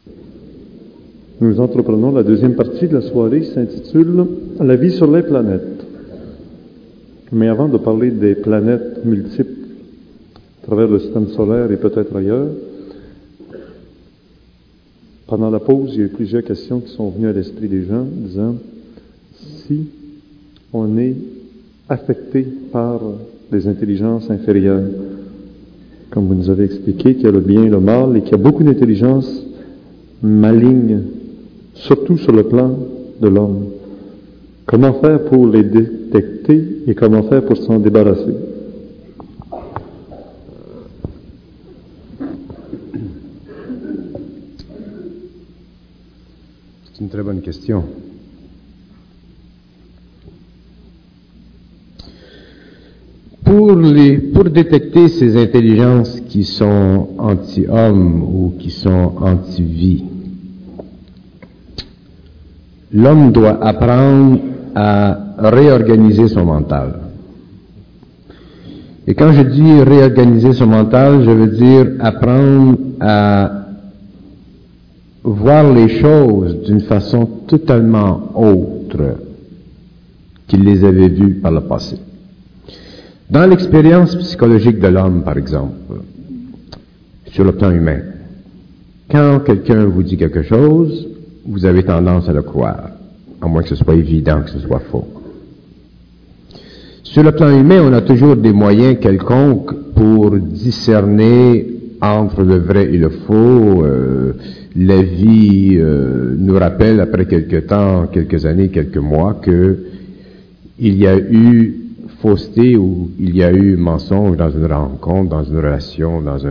Nous entreprenons la deuxième partie de la soirée qui s'intitule « La vie sur les planètes ». Mais avant de parler des planètes multiples à travers le système solaire et peut-être ailleurs, pendant la pause, il y a eu plusieurs questions qui sont venues à l'esprit des gens, disant si on est affecté par des intelligences inférieures, comme vous nous avez expliqué, qu'il y a le bien et le mal, et qu'il y a beaucoup d'intelligences malignes, surtout sur le plan de l'homme. Comment faire pour les détecter et comment faire pour s'en débarrasser? C'est une très bonne question. Pour détecter ces intelligences qui sont anti-homme ou qui sont anti-vie, l'homme doit apprendre à réorganiser son mental. Et quand je dis réorganiser son mental, je veux dire apprendre à voir les choses d'une façon totalement autre qu'il les avait vues par le passé. Dans l'expérience psychologique de l'homme, par exemple, sur le plan humain, quand quelqu'un vous dit quelque chose, vous avez tendance à le croire, à moins que ce soit évident que ce soit faux. Sur le plan humain, on a toujours des moyens quelconques pour discerner entre le vrai et le faux. La vie nous rappelle, après quelque temps, quelques années, quelques mois, que il y a eu fausseté ou il y a eu mensonge dans une rencontre, dans une relation, dans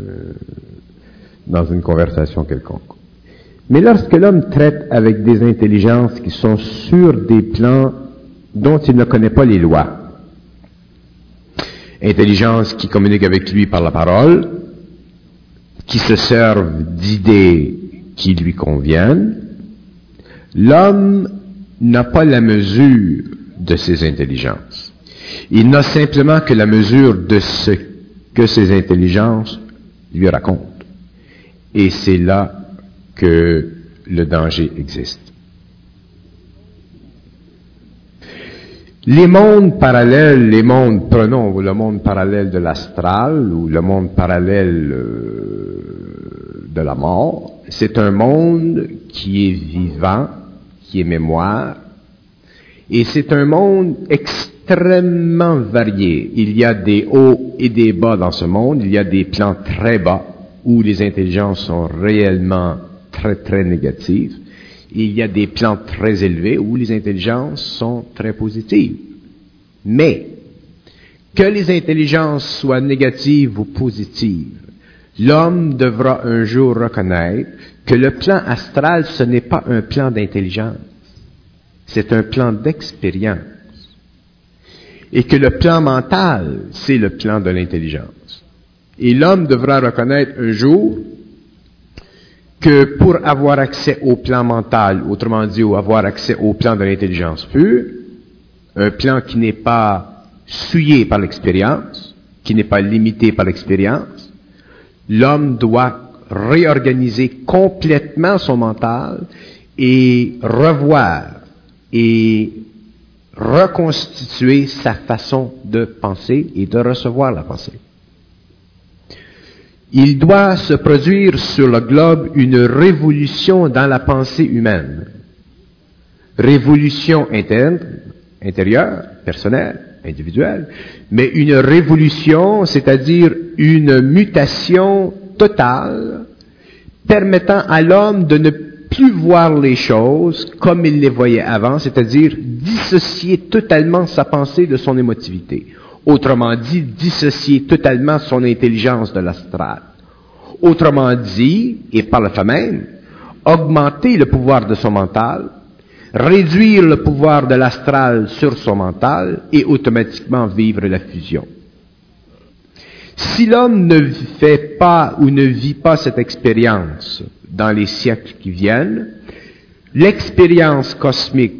une conversation quelconque. Mais lorsque l'homme traite avec des intelligences qui sont sur des plans dont il ne connaît pas les lois, intelligences qui communiquent avec lui par la parole, qui se servent d'idées qui lui conviennent, l'homme n'a pas la mesure de ces intelligences. Il n'a simplement que la mesure de ce que ces intelligences lui racontent. Et c'est là que le danger existe. Les mondes parallèles, prenons le monde parallèle de l'astral ou le monde parallèle de la mort, c'est un monde qui est vivant, qui est mémoire, et c'est un monde extrêmement varié. Il y a des hauts et des bas dans ce monde, il y a des plans très bas où les intelligences sont réellement très très négatives. Il y a des plans très élevés où les intelligences sont très positives. Mais, que les intelligences soient négatives ou positives, l'homme devra un jour reconnaître que le plan astral, ce n'est pas un plan d'intelligence. C'est un plan d'expérience. Et que le plan mental, c'est le plan de l'intelligence. Et l'homme devra reconnaître un jour que pour avoir accès au plan mental, autrement dit, ou avoir accès au plan de l'intelligence pure, un plan qui n'est pas souillé par l'expérience, qui n'est pas limité par l'expérience, l'homme doit réorganiser complètement son mental et revoir et reconstituer sa façon de penser et de recevoir la pensée. Il doit se produire sur le globe une révolution dans la pensée humaine. Révolution intérieure, personnelle, individuelle, mais une révolution, c'est-à-dire une mutation totale, permettant à l'homme de ne plus voir les choses comme il les voyait avant, c'est-à-dire dissocier totalement sa pensée de son émotivité. Autrement dit, dissocier totalement son intelligence de l'astral. Autrement dit, et par le fait même, augmenter le pouvoir de son mental, réduire le pouvoir de l'astral sur son mental et automatiquement vivre la fusion. Si l'homme ne fait pas ou ne vit pas cette expérience dans les siècles qui viennent, l'expérience cosmique,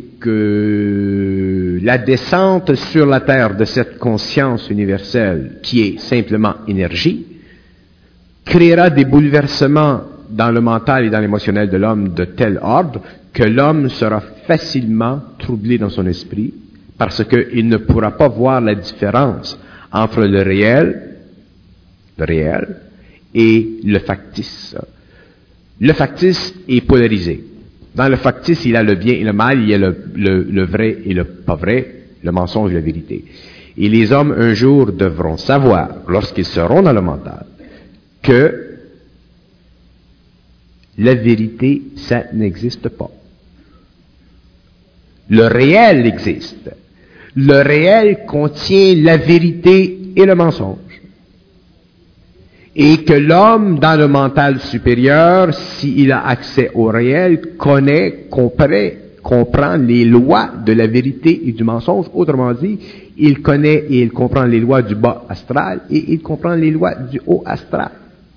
la descente sur la Terre de cette conscience universelle qui est simplement énergie, créera des bouleversements dans le mental et dans l'émotionnel de l'homme de tel ordre que l'homme sera facilement troublé dans son esprit parce qu'il ne pourra pas voir la différence entre le réel et le factice. Le factice est polarisé. Dans le factice, il y a le bien et le mal, il y a le vrai et le pas vrai, le mensonge et la vérité. Et les hommes, un jour, devront savoir, lorsqu'ils seront dans le mental, que la vérité, ça n'existe pas. Le réel existe. Le réel contient la vérité et le mensonge. Et que l'homme, dans le mental supérieur, s'il a accès au réel, comprend les lois de la vérité et du mensonge. Autrement dit, il connaît et il comprend les lois du bas astral et il comprend les lois du haut astral.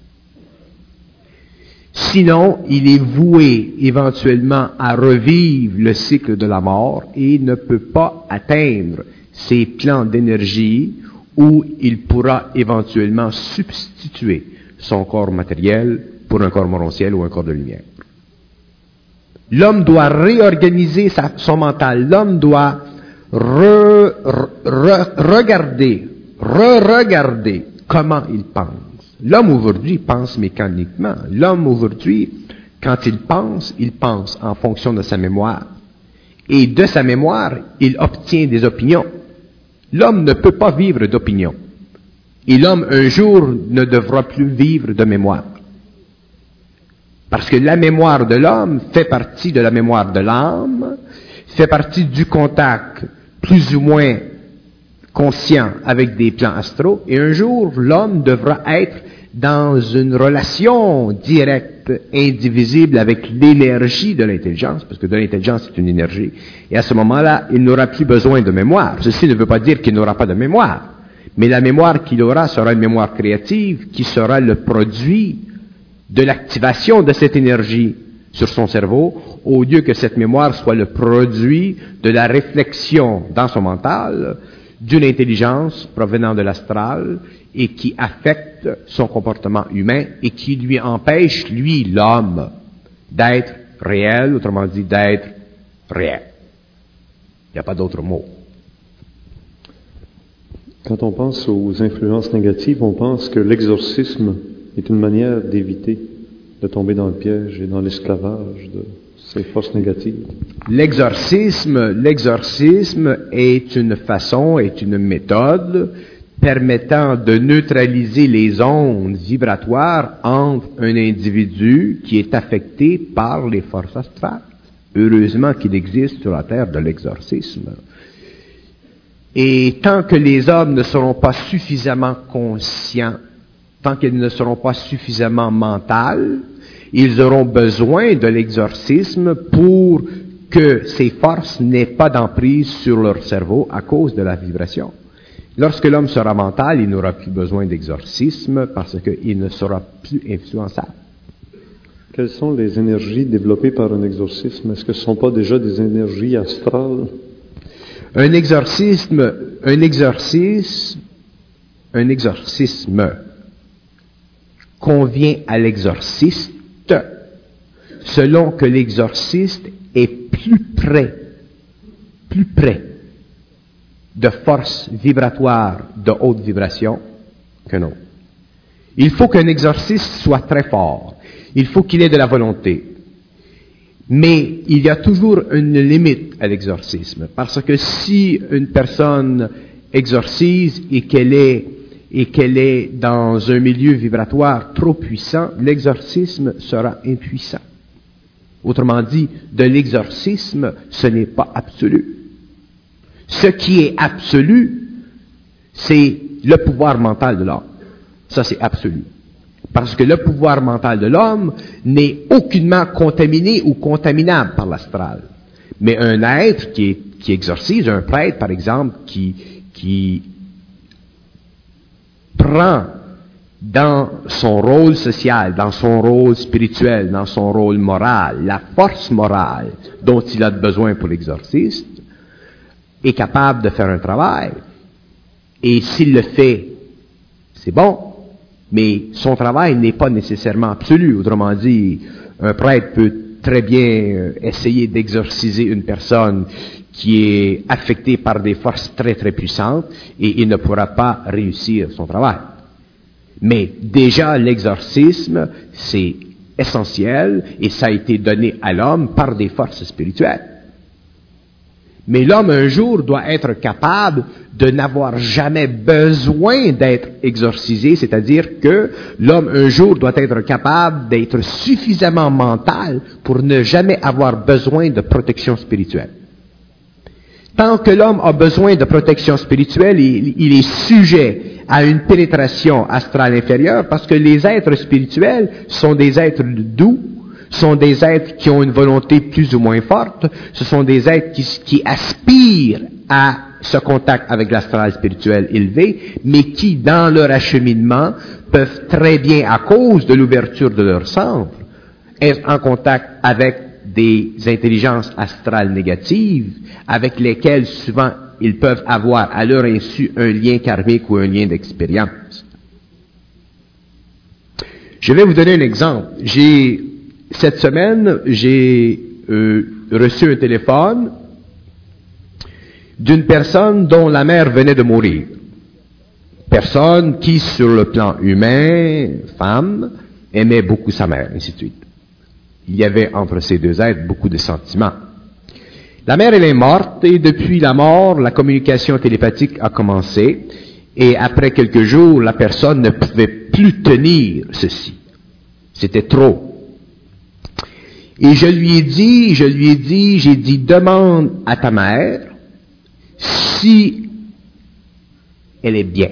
Sinon, il est voué éventuellement à revivre le cycle de la mort et ne peut pas atteindre ces plans d'énergie où il pourra éventuellement substituer son corps matériel pour un corps morontiel ou un corps de lumière. L'homme doit réorganiser son mental. L'homme doit re-regarder comment il pense. L'homme aujourd'hui pense mécaniquement. L'homme aujourd'hui, quand il pense en fonction de sa mémoire. Et de sa mémoire, il obtient des opinions. L'homme ne peut pas vivre d'opinion. Et l'homme, un jour, ne devra plus vivre de mémoire. Parce que la mémoire de l'homme fait partie de la mémoire de l'âme, fait partie du contact plus ou moins conscient avec des plans astraux, et un jour, l'homme devra être dans une relation directe, indivisible avec l'énergie de l'intelligence, parce que de l'intelligence, c'est une énergie. Et à ce moment-là, il n'aura plus besoin de mémoire. Ceci ne veut pas dire qu'il n'aura pas de mémoire, mais la mémoire qu'il aura sera une mémoire créative qui sera le produit de l'activation de cette énergie sur son cerveau, au lieu que cette mémoire soit le produit de la réflexion dans son mental d'une intelligence provenant de l'astral et qui affecte son comportement humain et qui lui empêche, lui, l'homme, d'être réel, autrement dit, d'être réel. Il n'y a pas d'autre mot. Quand on pense aux influences négatives, on pense que l'exorcisme est une manière d'éviter de tomber dans le piège et dans l'esclavage de ces forces négatives. L'exorcisme est une façon, est une méthode permettant de neutraliser les ondes vibratoires entre un individu qui est affecté par les forces astrales. Heureusement qu'il existe sur la terre de l'exorcisme. Et tant que les hommes ne seront pas suffisamment conscients, tant qu'ils ne seront pas suffisamment mentaux, ils auront besoin de l'exorcisme pour que ces forces n'aient pas d'emprise sur leur cerveau à cause de la vibration. Lorsque l'homme sera mental, il n'aura plus besoin d'exorcisme parce qu'il ne sera plus influençable. Quelles sont les énergies développées par un exorcisme? Est-ce que ce ne sont pas déjà des énergies astrales? Un exorcisme convient à l'exorciste selon que l'exorciste est plus près de forces vibratoires de haute vibration qu'un autre. Il faut qu'un exorciste soit très fort. Il faut qu'il ait de la volonté. Mais il y a toujours une limite à l'exorcisme. Parce que si une personne exorcise et qu'elle est dans un milieu vibratoire trop puissant, l'exorcisme sera impuissant. Autrement dit, de l'exorcisme, ce n'est pas absolu. Ce qui est absolu, c'est le pouvoir mental de l'homme. Ça, c'est absolu. Parce que le pouvoir mental de l'homme n'est aucunement contaminé ou contaminable par l'astral. Mais un être qui exorcise, un prêtre, par exemple, qui prend dans son rôle social, dans son rôle spirituel, dans son rôle moral, la force morale dont il a besoin pour l'exorcisme, est capable de faire un travail. Et s'il le fait, c'est bon. Mais son travail n'est pas nécessairement absolu. Autrement dit, un prêtre peut très bien essayer d'exorciser une personne qui est affectée par des forces très très puissantes et il ne pourra pas réussir son travail. Mais déjà, l'exorcisme, c'est essentiel et ça a été donné à l'homme par des forces spirituelles. Mais l'homme, un jour, doit être capable de n'avoir jamais besoin d'être exorcisé, c'est-à-dire que l'homme, un jour, doit être capable d'être suffisamment mental pour ne jamais avoir besoin de protection spirituelle. Tant que l'homme a besoin de protection spirituelle, il est sujet à une pénétration astrale inférieure parce que les êtres spirituels sont des êtres doux, sont des êtres qui ont une volonté plus ou moins forte, ce sont des êtres qui aspirent à ce contact avec l'astral spirituel élevé, mais qui, dans leur acheminement, peuvent très bien, à cause de l'ouverture de leur centre, être en contact avec des intelligences astrales négatives, avec lesquelles souvent ils peuvent avoir à leur insu un lien karmique ou un lien d'expérience. Je vais vous donner un exemple. Cette semaine, j'ai reçu un téléphone d'une personne dont la mère venait de mourir. Personne qui, sur le plan humain, femme, aimait beaucoup sa mère, ainsi de suite. Il y avait entre ces deux êtres beaucoup de sentiments. La mère, elle est morte, et depuis la mort, la communication télépathique a commencé, et après quelques jours, la personne ne pouvait plus tenir ceci. C'était trop. Et j'ai dit, demande à ta mère si elle est bien.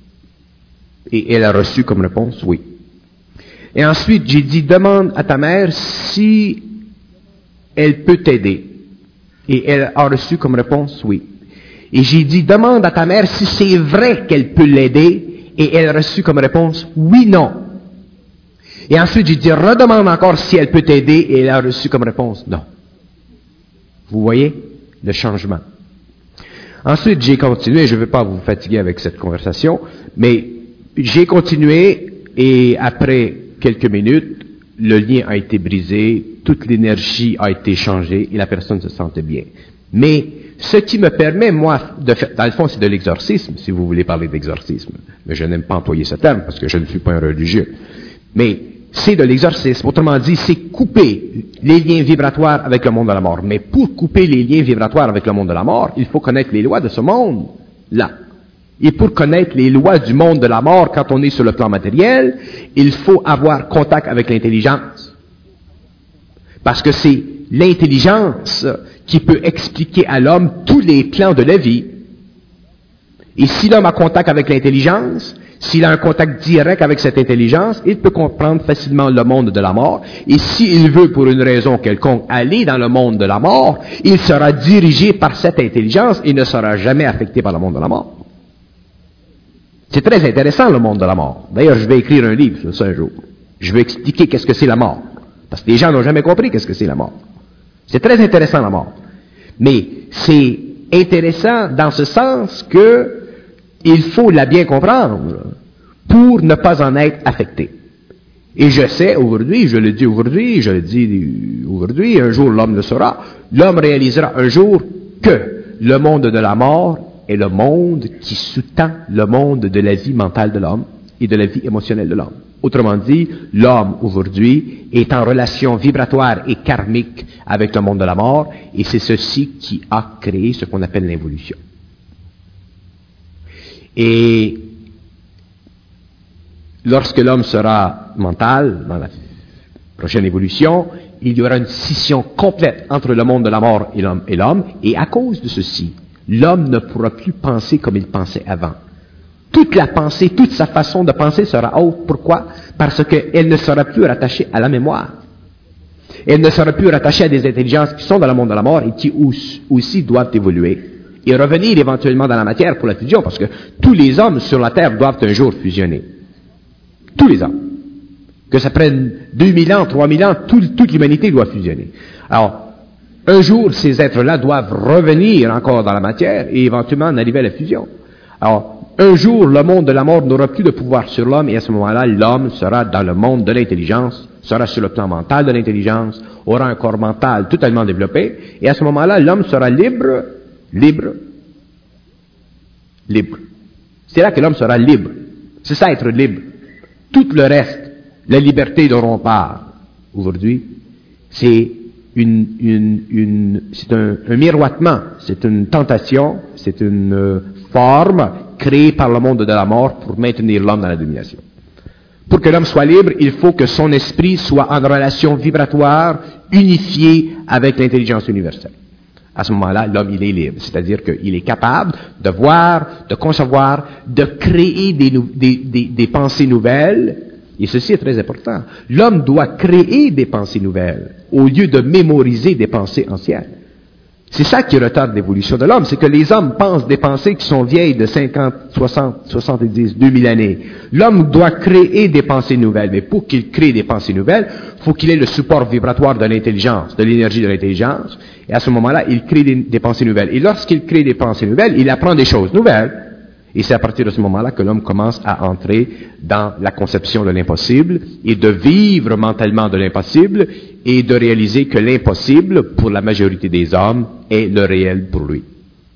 Et elle a reçu comme réponse oui. Et ensuite, j'ai dit, demande à ta mère si elle peut t'aider. Et elle a reçu comme réponse oui. Et j'ai dit, demande à ta mère si c'est vrai qu'elle peut l'aider. Et elle a reçu comme réponse oui, non. Et ensuite, j'ai dit, redemande encore si elle peut t'aider, et elle a reçu comme réponse non. Vous voyez le changement. Ensuite, j'ai continué, je ne veux pas vous fatiguer avec cette conversation, mais j'ai continué, et après quelques minutes, le lien a été brisé, toute l'énergie a été changée, et la personne se sentait bien. Mais ce qui me permet, moi, de faire, dans le fond, c'est de l'exorcisme, si vous voulez parler d'exorcisme. Mais je n'aime pas employer ce terme, parce que je ne suis pas un religieux. Mais c'est de l'exorcisme. Autrement dit, c'est couper les liens vibratoires avec le monde de la mort. Mais pour couper les liens vibratoires avec le monde de la mort, il faut connaître les lois de ce monde-là. Et pour connaître les lois du monde de la mort, quand on est sur le plan matériel, il faut avoir contact avec l'intelligence. Parce que c'est l'intelligence qui peut expliquer à l'homme tous les plans de la vie. Et si l'homme a contact avec l'intelligence, s'il a un contact direct avec cette intelligence, il peut comprendre facilement le monde de la mort. Et s'il veut, pour une raison quelconque, aller dans le monde de la mort, il sera dirigé par cette intelligence et ne sera jamais affecté par le monde de la mort. C'est très intéressant, le monde de la mort. D'ailleurs, je vais écrire un livre sur ça un jour. Je vais expliquer qu'est-ce que c'est la mort. Parce que les gens n'ont jamais compris qu'est-ce que c'est la mort. C'est très intéressant, la mort. Mais c'est intéressant dans ce sens que il faut la bien comprendre pour ne pas en être affecté. Et je sais aujourd'hui, je le dis aujourd'hui, un jour l'homme le saura, l'homme réalisera un jour que le monde de la mort est le monde qui sous-tend le monde de la vie mentale de l'homme et de la vie émotionnelle de l'homme. Autrement dit, l'homme aujourd'hui est en relation vibratoire et karmique avec le monde de la mort, et c'est ceci qui a créé ce qu'on appelle l'évolution. Et lorsque l'homme sera mental, dans la prochaine évolution, il y aura une scission complète entre le monde de la mort et l'homme, et à cause de ceci, l'homme ne pourra plus penser comme il pensait avant. Toute la pensée, toute sa façon de penser sera haute. Pourquoi? Parce qu'elle ne sera plus rattachée à la mémoire. Elle ne sera plus rattachée à des intelligences qui sont dans le monde de la mort et qui aussi doivent évoluer. Et revenir éventuellement dans la matière pour la fusion, parce que tous les hommes sur la Terre doivent un jour fusionner. Tous les hommes. Que ça prenne 2000 ans, 3000 ans, toute l'humanité doit fusionner. Alors, un jour, ces êtres-là doivent revenir encore dans la matière et éventuellement en arriver à la fusion. Alors, Un jour, le monde de la mort n'aura plus de pouvoir sur l'homme et à ce moment-là, l'homme sera dans le monde de l'intelligence, sera sur le plan mental de l'intelligence, aura un corps mental totalement développé et à ce moment-là, l'homme sera libre. C'est là que l'homme sera libre. C'est ça être libre. Tout le reste, la liberté dont on parle aujourd'hui, c'est un miroitement, c'est une tentation, c'est une forme créée par le monde de la mort pour maintenir l'homme dans la domination. Pour que l'homme soit libre, il faut que son esprit soit en relation vibratoire, unifiée avec l'intelligence universelle. À ce moment-là, l'homme, il est libre. C'est-à-dire qu'il est capable de voir, de concevoir, de créer des pensées nouvelles. Et ceci est très important. L'homme doit créer des pensées nouvelles au lieu de mémoriser des pensées anciennes. C'est ça qui retarde l'évolution de l'homme, c'est que les hommes pensent des pensées qui sont vieilles de 50, 60, 70, 2000 années. L'homme doit créer des pensées nouvelles, mais pour qu'il crée des pensées nouvelles, il faut qu'il ait le support vibratoire de l'intelligence, de l'énergie de l'intelligence, et à ce moment-là, il crée des pensées nouvelles. Et lorsqu'il crée des pensées nouvelles, il apprend des choses nouvelles. Et c'est à partir de ce moment-là que l'homme commence à entrer dans la conception de l'impossible et de vivre mentalement de l'impossible et de réaliser que l'impossible, pour la majorité des hommes, est le réel pour lui.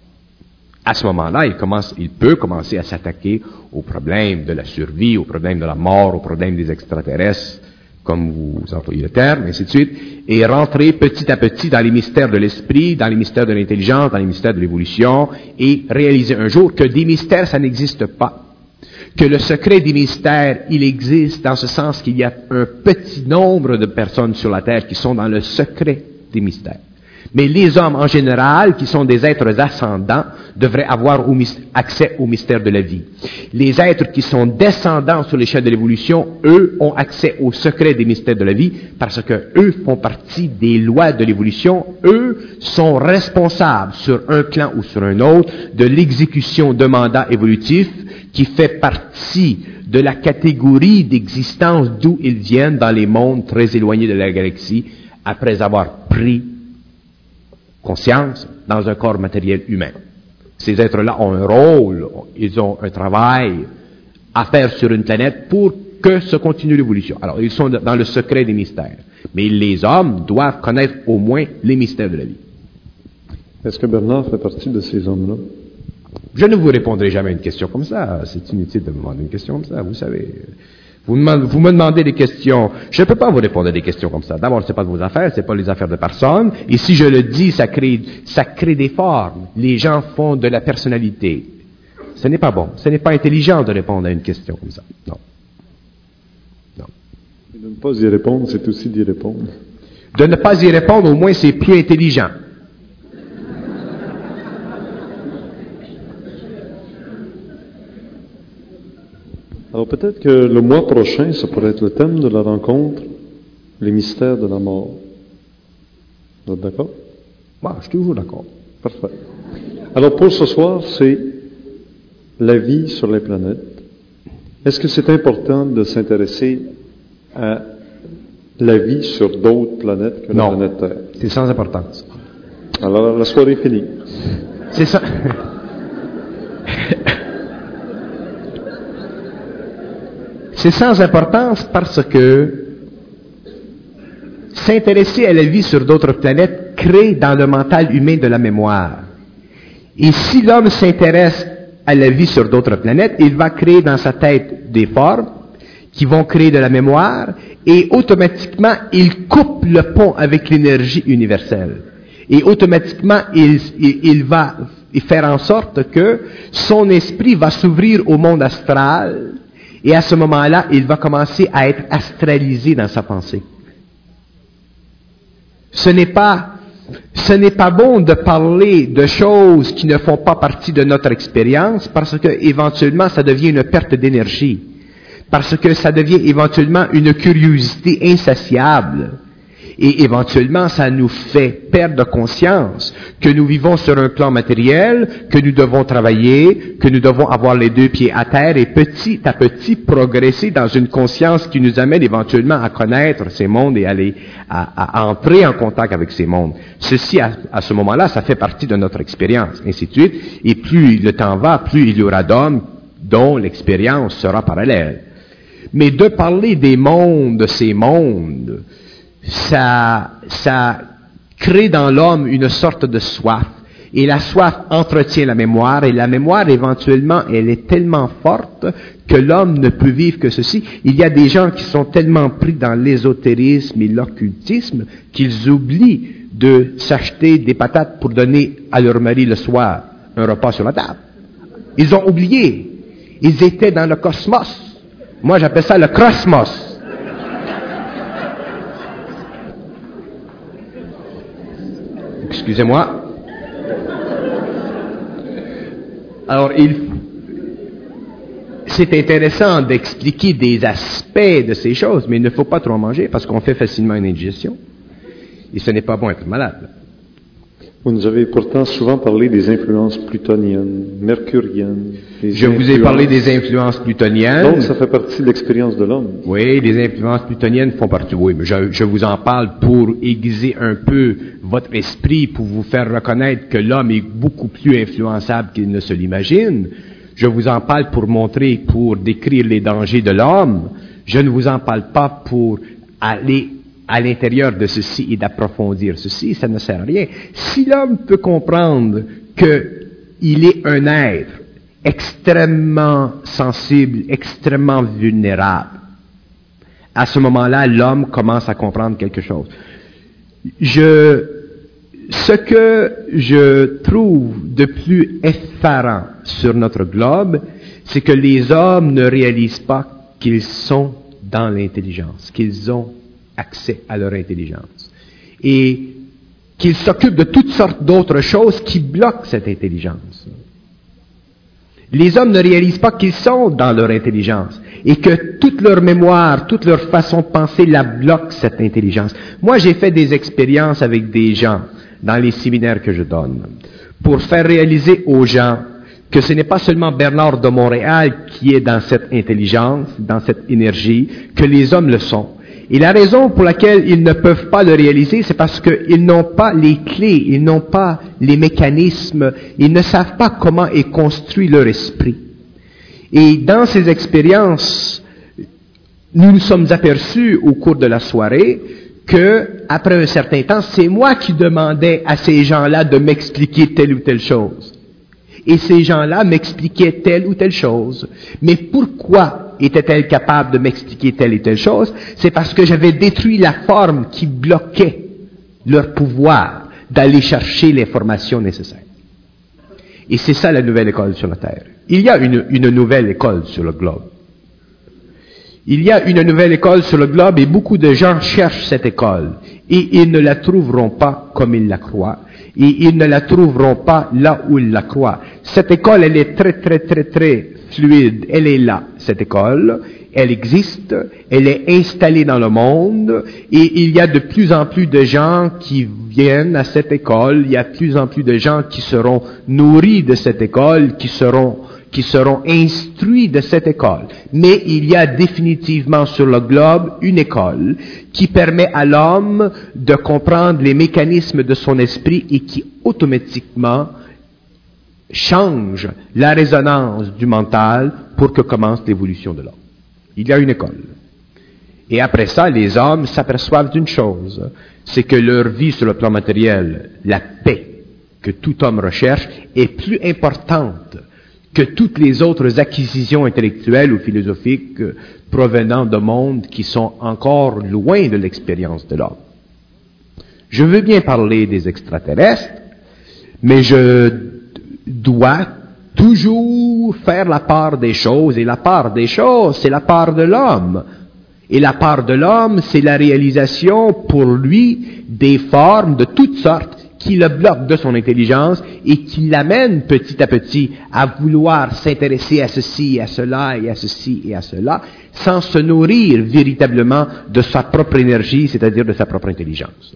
À ce moment-là, il peut commencer à s'attaquer aux problèmes de la survie, aux problèmes de la mort, aux problèmes des extraterrestres, comme vous employez le terme, ainsi de suite, et rentrer petit à petit dans les mystères de l'esprit, dans les mystères de l'intelligence, dans les mystères de l'évolution, et réaliser un jour que des mystères, ça n'existe pas. Que le secret des mystères, il existe dans ce sens qu'il y a un petit nombre de personnes sur la Terre qui sont dans le secret des mystères. Mais les hommes en général, qui sont des êtres ascendants, devraient avoir accès au mystère de la vie. Les êtres qui sont descendants sur l'échelle de l'évolution, eux, ont accès au secret des mystères de la vie parce que eux font partie des lois de l'évolution. Eux sont responsables sur un clan ou sur un autre de l'exécution de mandats évolutifs qui fait partie de la catégorie d'existence d'où ils viennent dans les mondes très éloignés de la galaxie après avoir pris conscience dans un corps matériel humain. Ces êtres-là ont un rôle, ils ont un travail à faire sur une planète pour que se continue l'évolution. Alors, ils sont dans le secret des mystères. Mais les hommes doivent connaître au moins les mystères de la vie. Est-ce que Bernard fait partie de ces hommes-là? Je ne vous répondrai jamais à une question comme ça. C'est inutile de me demander une question comme ça, vous savez. Vous me demandez des questions. Je ne peux pas vous répondre à des questions comme ça. D'abord, ce n'est pas de vos affaires, ce n'est pas les affaires de personne. Et si je le dis, ça crée des formes. Les gens font de la personnalité. Ce n'est pas bon. Ce n'est pas intelligent de répondre à une question comme ça. Non. Et de ne pas y répondre, c'est aussi d'y répondre. De ne pas y répondre, au moins, c'est plus intelligent. Alors peut-être que le mois prochain, ça pourrait être le thème de la rencontre, les mystères de la mort. Vous êtes d'accord? Moi, je suis toujours d'accord. Parfait. Alors pour ce soir, c'est la vie sur les planètes. Est-ce que c'est important de s'intéresser à la vie sur d'autres planètes que la planète Terre? C'est sans importance. Alors la soirée est finie. C'est ça. C'est sans importance parce que s'intéresser à la vie sur d'autres planètes crée dans le mental humain de la mémoire. Et si l'homme s'intéresse à la vie sur d'autres planètes, il va créer dans sa tête des formes qui vont créer de la mémoire et automatiquement, il coupe le pont avec l'énergie universelle. Et automatiquement, il va faire en sorte que son esprit va s'ouvrir au monde astral. Et à ce moment-là, il va commencer à être astralisé dans sa pensée. Ce n'est pas bon de parler de choses qui ne font pas partie de notre expérience parce que éventuellement, ça devient une perte d'énergie. Parce que ça devient éventuellement une curiosité insatiable. Et éventuellement, ça nous fait perdre conscience que nous vivons sur un plan matériel, que nous devons travailler, que nous devons avoir les deux pieds à terre et petit à petit progresser dans une conscience qui nous amène éventuellement à connaître ces mondes et à entrer en contact avec ces mondes. Ceci, à ce moment-là, ça fait partie de notre expérience, ainsi de suite. Et plus le temps va, plus il y aura d'hommes dont l'expérience sera parallèle. Mais de parler des mondes, de ces mondes, ça crée dans l'homme une sorte de soif. Et la soif entretient la mémoire, et la mémoire, éventuellement, elle est tellement forte que l'homme ne peut vivre que ceci. Il y a des gens qui sont tellement pris dans l'ésotérisme et l'occultisme qu'ils oublient de s'acheter des patates pour donner à leur mari le soir un repas sur la table. Ils ont oublié. Ils étaient dans le cosmos. Moi, j'appelle ça le crosmos. Excusez-moi. Alors, c'est intéressant d'expliquer des aspects de ces choses, mais il ne faut pas trop en manger parce qu'on fait facilement une indigestion. Et ce n'est pas bon être malade. Vous nous avez pourtant souvent parlé des influences plutoniennes, mercuriennes. Je vous ai parlé des influences plutoniennes. Donc, ça fait partie de l'expérience de l'homme. Oui, les influences plutoniennes font partie. Oui, mais je vous en parle pour aiguiser un peu votre esprit, pour vous faire reconnaître que l'homme est beaucoup plus influençable qu'il ne se l'imagine. Je vous en parle pour montrer, pour décrire les dangers de l'homme. Je ne vous en parle pas pour aller à l'intérieur de ceci et d'approfondir ceci, ça ne sert à rien. Si l'homme peut comprendre qu'il est un être extrêmement sensible, extrêmement vulnérable, à ce moment-là, l'homme commence à comprendre quelque chose. Ce que je trouve de plus effarant sur notre globe, c'est que les hommes ne réalisent pas qu'ils sont dans l'intelligence, qu'ils ont accès à leur intelligence. Et qu'ils s'occupent de toutes sortes d'autres choses qui bloquent cette intelligence. Les hommes ne réalisent pas qu'ils sont dans leur intelligence et que toute leur mémoire, toute leur façon de penser la bloque, cette intelligence. Moi, j'ai fait des expériences avec des gens dans les séminaires que je donne pour faire réaliser aux gens que ce n'est pas seulement Bernard de Montréal qui est dans cette intelligence, dans cette énergie, que les hommes le sont. Et la raison pour laquelle ils ne peuvent pas le réaliser, c'est parce qu'ils n'ont pas les clés, ils n'ont pas les mécanismes, ils ne savent pas comment est construit leur esprit. Et dans ces expériences, nous nous sommes aperçus au cours de la soirée que, après un certain temps, c'est moi qui demandais à ces gens-là de m'expliquer telle ou telle chose. Et ces gens-là m'expliquaient telle ou telle chose. Mais pourquoi était-elle capable de m'expliquer telle et telle chose? C'est parce que j'avais détruit la forme qui bloquait leur pouvoir d'aller chercher l'information nécessaire. Et c'est ça la nouvelle école sur la Terre. Il y a une nouvelle école sur le globe. Il y a une nouvelle école sur le globe et beaucoup de gens cherchent cette école. Et ils ne la trouveront pas comme ils la croient. Et ils ne la trouveront pas là où ils la croient. Cette école, elle est très, très, très, très fluide. Elle est là, cette école. Elle existe. Elle est installée dans le monde. Et il y a de plus en plus de gens qui viennent à cette école. Il y a de plus en plus de gens qui seront nourris de cette école, qui seront instruits de cette école. Mais il y a définitivement sur le globe une école qui permet à l'homme de comprendre les mécanismes de son esprit et qui automatiquement change la résonance du mental pour que commence l'évolution de l'homme. Il y a une école. Et après ça, les hommes s'aperçoivent d'une chose, c'est que leur vie sur le plan matériel, la paix que tout homme recherche, est plus importante que toutes les autres acquisitions intellectuelles ou philosophiques provenant de mondes qui sont encore loin de l'expérience de l'homme. Je veux bien parler des extraterrestres, mais je dois toujours faire la part des choses, et la part des choses, c'est la part de l'homme. Et la part de l'homme, c'est la réalisation pour lui des formes de toutes sortes qui le bloquent de son intelligence et qui l'amènent petit à petit à vouloir s'intéresser à ceci, à cela et à ceci et à cela, sans se nourrir véritablement de sa propre énergie, c'est-à-dire de sa propre intelligence.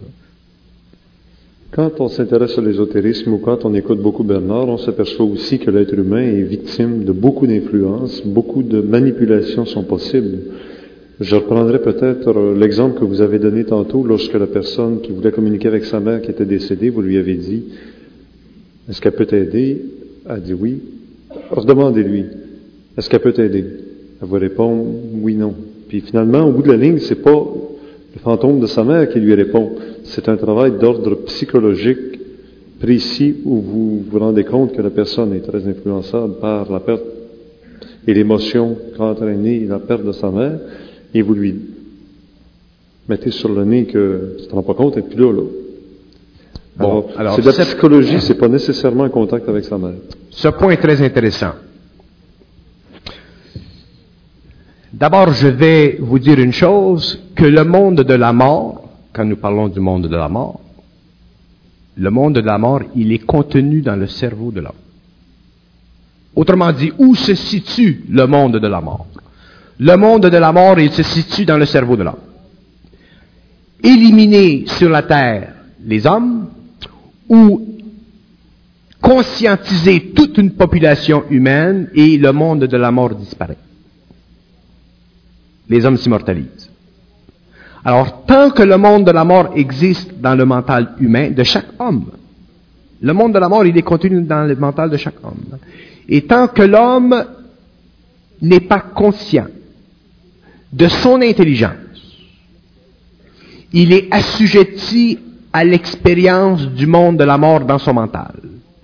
Quand on s'intéresse à l'ésotérisme ou quand on écoute beaucoup Bernard, on s'aperçoit aussi que l'être humain est victime de beaucoup d'influences, beaucoup de manipulations sont possibles. Je reprendrai peut-être l'exemple que vous avez donné tantôt lorsque la personne qui voulait communiquer avec sa mère qui était décédée, vous lui avez dit « Est-ce qu'elle peut t'aider ?» Elle a dit « Oui. » Redemandez-lui est-ce qu'elle peut t'aider? Elle va répondre oui, non. Puis finalement, au bout de la ligne, c'est pas le fantôme de sa mère qui lui répond. C'est un travail d'ordre psychologique précis où vous vous rendez compte que la personne est très influençable par la perte et l'émotion qu'a entraîné la perte de sa mère, et vous lui mettez sur le nez que tu ne te rends pas compte, et puis là. Bon, alors, c'est de la psychologie, c'est pas nécessairement un contact avec sa mère. Ce point est très intéressant. D'abord, je vais vous dire une chose, que le monde de la mort, quand nous parlons du monde de la mort, le monde de la mort, il est contenu dans le cerveau de l'homme. Autrement dit, où se situe le monde de la mort? Le monde de la mort, il se situe dans le cerveau de l'homme. Éliminer sur la terre les hommes, ou conscientiser toute une population humaine, et le monde de la mort disparaît. Les hommes s'immortalisent. Alors, tant que le monde de la mort existe dans le mental humain de chaque homme, le monde de la mort, il est contenu dans le mental de chaque homme. Et tant que l'homme n'est pas conscient de son intelligence, il est assujetti à l'expérience du monde de la mort dans son mental.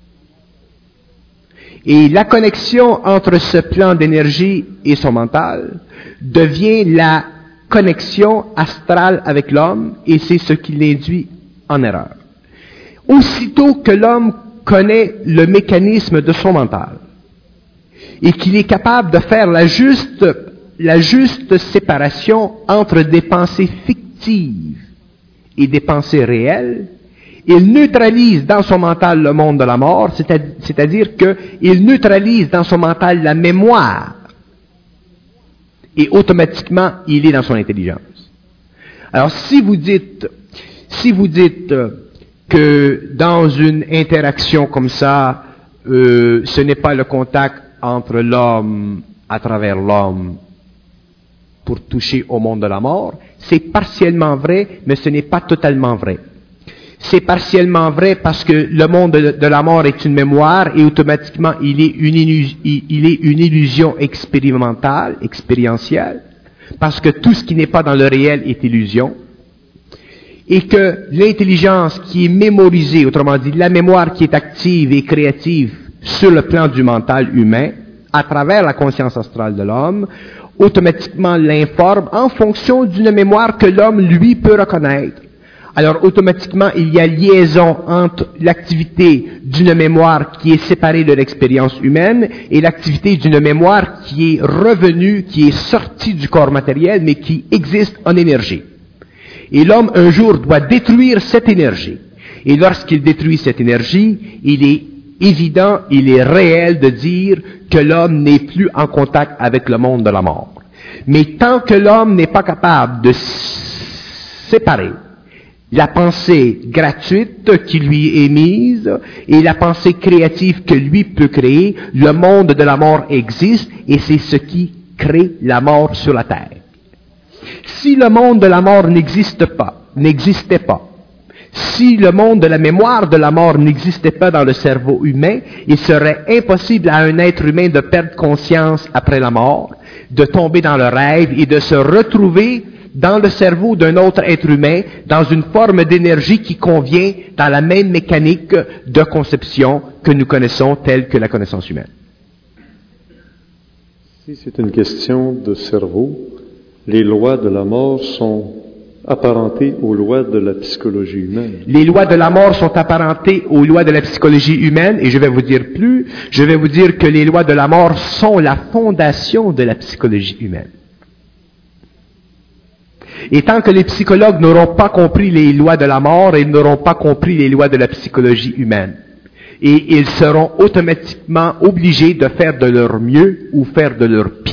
Et la connexion entre ce plan d'énergie et son mental devient la connexion astrale avec l'homme, et c'est ce qui l'induit en erreur. Aussitôt que l'homme connaît le mécanisme de son mental, et qu'il est capable de faire la juste séparation entre des pensées fictives et des pensées réelles, il neutralise dans son mental le monde de la mort, c'est-à-dire qu'il neutralise dans son mental la mémoire, et automatiquement, il est dans son intelligence. Alors, si vous dites que dans une interaction comme ça, ce n'est pas le contact entre l'homme à travers l'homme pour toucher au monde de la mort, c'est partiellement vrai, mais ce n'est pas totalement vrai. C'est partiellement vrai parce que le monde de la mort est une mémoire, et automatiquement il est une illusion expérimentale, expérientielle, parce que tout ce qui n'est pas dans le réel est illusion, et que l'intelligence qui est mémorisée, autrement dit la mémoire qui est active et créative sur le plan du mental humain, à travers la conscience astrale de l'homme, automatiquement l'informe en fonction d'une mémoire que l'homme, lui, peut reconnaître. Alors, automatiquement, il y a liaison entre l'activité d'une mémoire qui est séparée de l'expérience humaine et l'activité d'une mémoire qui est revenue, qui est sortie du corps matériel, mais qui existe en énergie. Et l'homme, un jour, doit détruire cette énergie. Et lorsqu'il détruit cette énergie, il est évident, il est réel de dire que l'homme n'est plus en contact avec le monde de la mort. Mais tant que l'homme n'est pas capable de séparer la pensée gratuite qui lui est mise et la pensée créative que lui peut créer, le monde de la mort existe, et c'est ce qui crée la mort sur la terre. Si le monde de la mort n'existait pas, si le monde de la mémoire de la mort n'existait pas dans le cerveau humain, il serait impossible à un être humain de perdre conscience après la mort, de tomber dans le rêve et de se retrouver dans le cerveau d'un autre être humain, dans une forme d'énergie qui convient dans la même mécanique de conception que nous connaissons, telle que la connaissance humaine. Si c'est une question de cerveau, les lois de la mort sont apparentées aux lois de la psychologie humaine. Les lois de la mort sont apparentées aux lois de la psychologie humaine, et je vais vous dire que les lois de la mort sont la fondation de la psychologie humaine. Et tant que les psychologues n'auront pas compris les lois de la mort, ils n'auront pas compris les lois de la psychologie humaine. Et ils seront automatiquement obligés de faire de leur mieux ou faire de leur pire.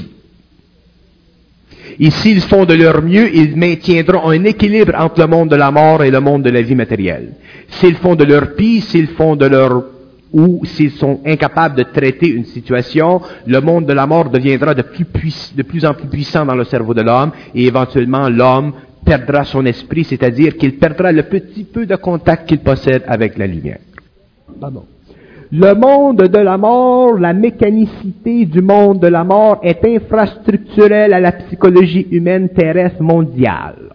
Et s'ils font de leur mieux, ils maintiendront un équilibre entre le monde de la mort et le monde de la vie matérielle. S'ils font de leur pire, ou s'ils sont incapables de traiter une situation, le monde de la mort deviendra de plus en plus puissant dans le cerveau de l'homme, et éventuellement l'homme perdra son esprit, c'est-à-dire qu'il perdra le petit peu de contact qu'il possède avec la lumière. Pardon. Le monde de la mort, la mécanicité du monde de la mort est infrastructurelle à la psychologie humaine terrestre mondiale.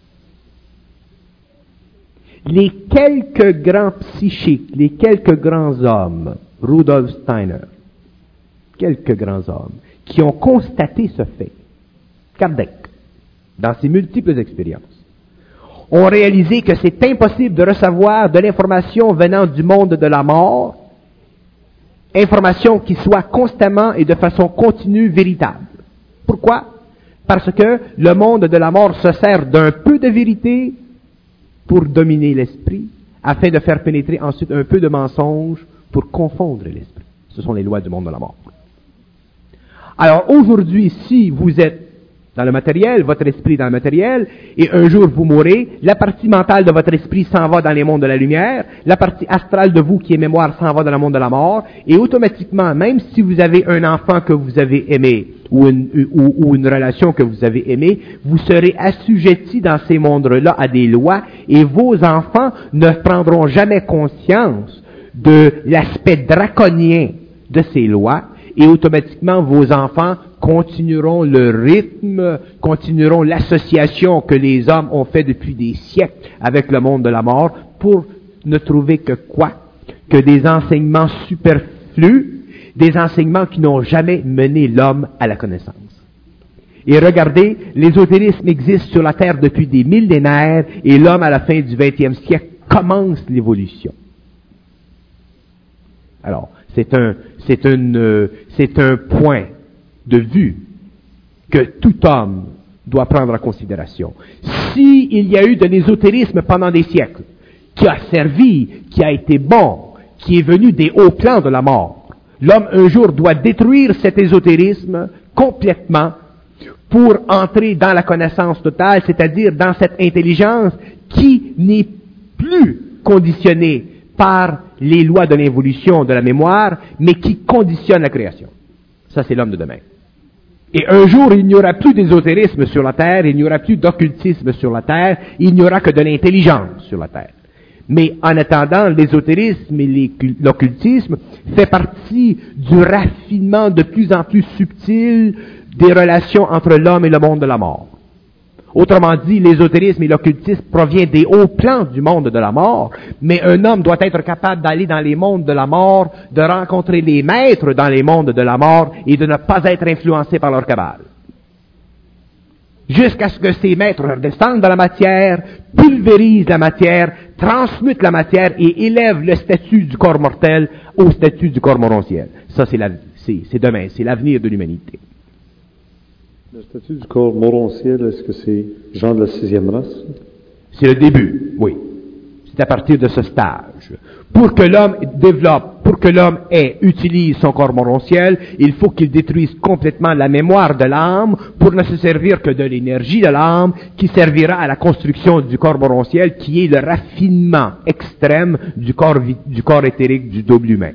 Les quelques grands psychiques, les quelques grands hommes, Rudolf Steiner, quelques grands hommes, qui ont constaté ce fait, Kardec, dans ses multiples expériences, ont réalisé que c'est impossible de recevoir de l'information venant du monde de la mort, information qui soit constamment et de façon continue véritable. Pourquoi? Parce que le monde de la mort se sert d'un peu de vérité pour dominer l'esprit, afin de faire pénétrer ensuite un peu de mensonge pour confondre l'esprit. Ce sont les lois du monde de la mort. Alors aujourd'hui, si vous êtes dans le matériel, votre esprit est dans le matériel, et un jour vous mourrez, la partie mentale de votre esprit s'en va dans les mondes de la lumière, la partie astrale de vous qui est mémoire s'en va dans le monde de la mort, et automatiquement, même si vous avez un enfant que vous avez aimé, ou une relation que vous avez aimée, vous serez assujetti dans ces mondes-là à des lois, et vos enfants ne prendront jamais conscience de l'aspect draconien de ces lois, et automatiquement vos enfants continueront le rythme, continueront l'association que les hommes ont fait depuis des siècles avec le monde de la mort pour ne trouver que quoi? Que des enseignements superflus, des enseignements qui n'ont jamais mené l'homme à la connaissance. Et regardez, l'ésotérisme existe sur la Terre depuis des millénaires et l'homme à la fin du XXe siècle commence l'évolution. Alors, c'est un point de vue que tout homme doit prendre en considération. S'il y a eu de l'ésotérisme pendant des siècles, qui a servi, qui a été bon, qui est venu des hauts plans de la mort, l'homme un jour doit détruire cet ésotérisme complètement pour entrer dans la connaissance totale, c'est-à-dire dans cette intelligence qui n'est plus conditionnée par les lois de l'évolution de la mémoire, mais qui conditionne la création. Ça, c'est l'homme de demain. Et un jour, il n'y aura plus d'ésotérisme sur la Terre, il n'y aura plus d'occultisme sur la Terre, il n'y aura que de l'intelligence sur la Terre. Mais en attendant, l'ésotérisme et l'occultisme fait partie du raffinement de plus en plus subtil des relations entre l'homme et le monde de la mort. Autrement dit, l'ésotérisme et l'occultisme proviennent des hauts plans du monde de la mort, mais un homme doit être capable d'aller dans les mondes de la mort, de rencontrer les maîtres dans les mondes de la mort et de ne pas être influencé par leur cabale. Jusqu'à ce que ces maîtres redescendent dans la matière, pulvérisent la matière, transmutent la matière et élèvent le statut du corps mortel au statut du corps morontiel. Ça, c'est demain, c'est l'avenir de l'humanité. Le statut du corps morontiel, est-ce que c'est gens de la 6e race? C'est le début, oui. C'est à partir de ce stage. Pour que l'homme développe, pour que l'homme utilise son corps morontiel, il faut qu'il détruise complètement la mémoire de l'âme pour ne se servir que de l'énergie de l'âme qui servira à la construction du corps morontiel qui est le raffinement extrême du corps éthérique du double humain.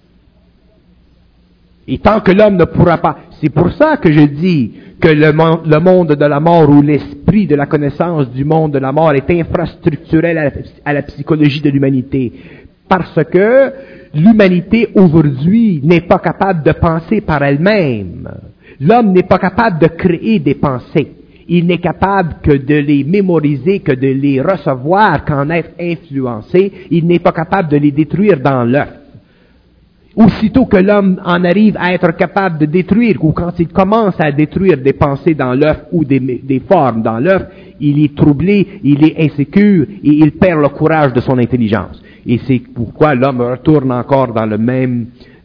Et tant que l'homme ne pourra pas, c'est pour ça que je dis que le monde de la mort ou l'esprit de la connaissance du monde de la mort est infrastructurel à la psychologie de l'humanité. Parce que l'humanité aujourd'hui n'est pas capable de penser par elle-même. L'homme n'est pas capable de créer des pensées. Il n'est capable que de les mémoriser, que de les recevoir, qu'en être influencé. Il n'est pas capable de les détruire dans l'œuf. Aussitôt que l'homme en arrive à être capable de détruire, ou quand il commence à détruire des pensées dans l'œuf ou des formes dans l'œuf, il est troublé, il est insécure et il perd le courage de son intelligence. Et c'est pourquoi l'homme retourne encore dans la même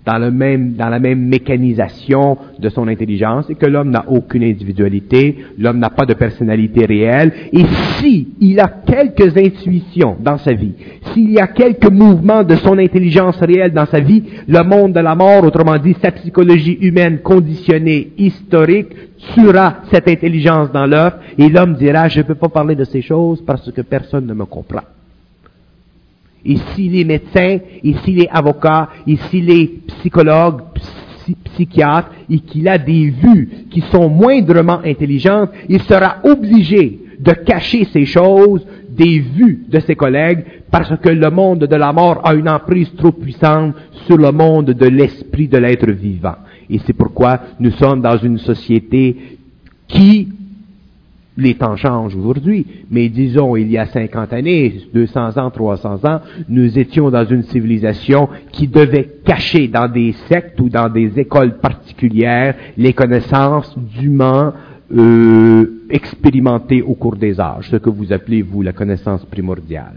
mécanisation de son intelligence et que l'homme n'a aucune individualité, l'homme n'a pas de personnalité réelle. Et si il a quelques intuitions dans sa vie, s'il y a quelques mouvements de son intelligence réelle dans sa vie, le monde de la mort, autrement dit sa psychologie humaine conditionnée, historique, tuera cette intelligence dans l'œuf et l'homme dira « je ne peux pas parler de ces choses parce que personne ne me comprend ». Et s'il est médecin, et s'il est avocat, et s'il est psychologue, psychiatre, et qu'il a des vues qui sont moindrement intelligentes, il sera obligé de cacher ces choses des vues de ses collègues parce que le monde de la mort a une emprise trop puissante sur le monde de l'esprit de l'être vivant. Et c'est pourquoi nous sommes dans une société qui, les temps changent aujourd'hui, mais disons il y a 50 années, 200 ans, 300 ans, nous étions dans une civilisation qui devait cacher dans des sectes ou dans des écoles particulières les connaissances dûment expérimentées au cours des âges, ce que vous appelez, vous, la connaissance primordiale.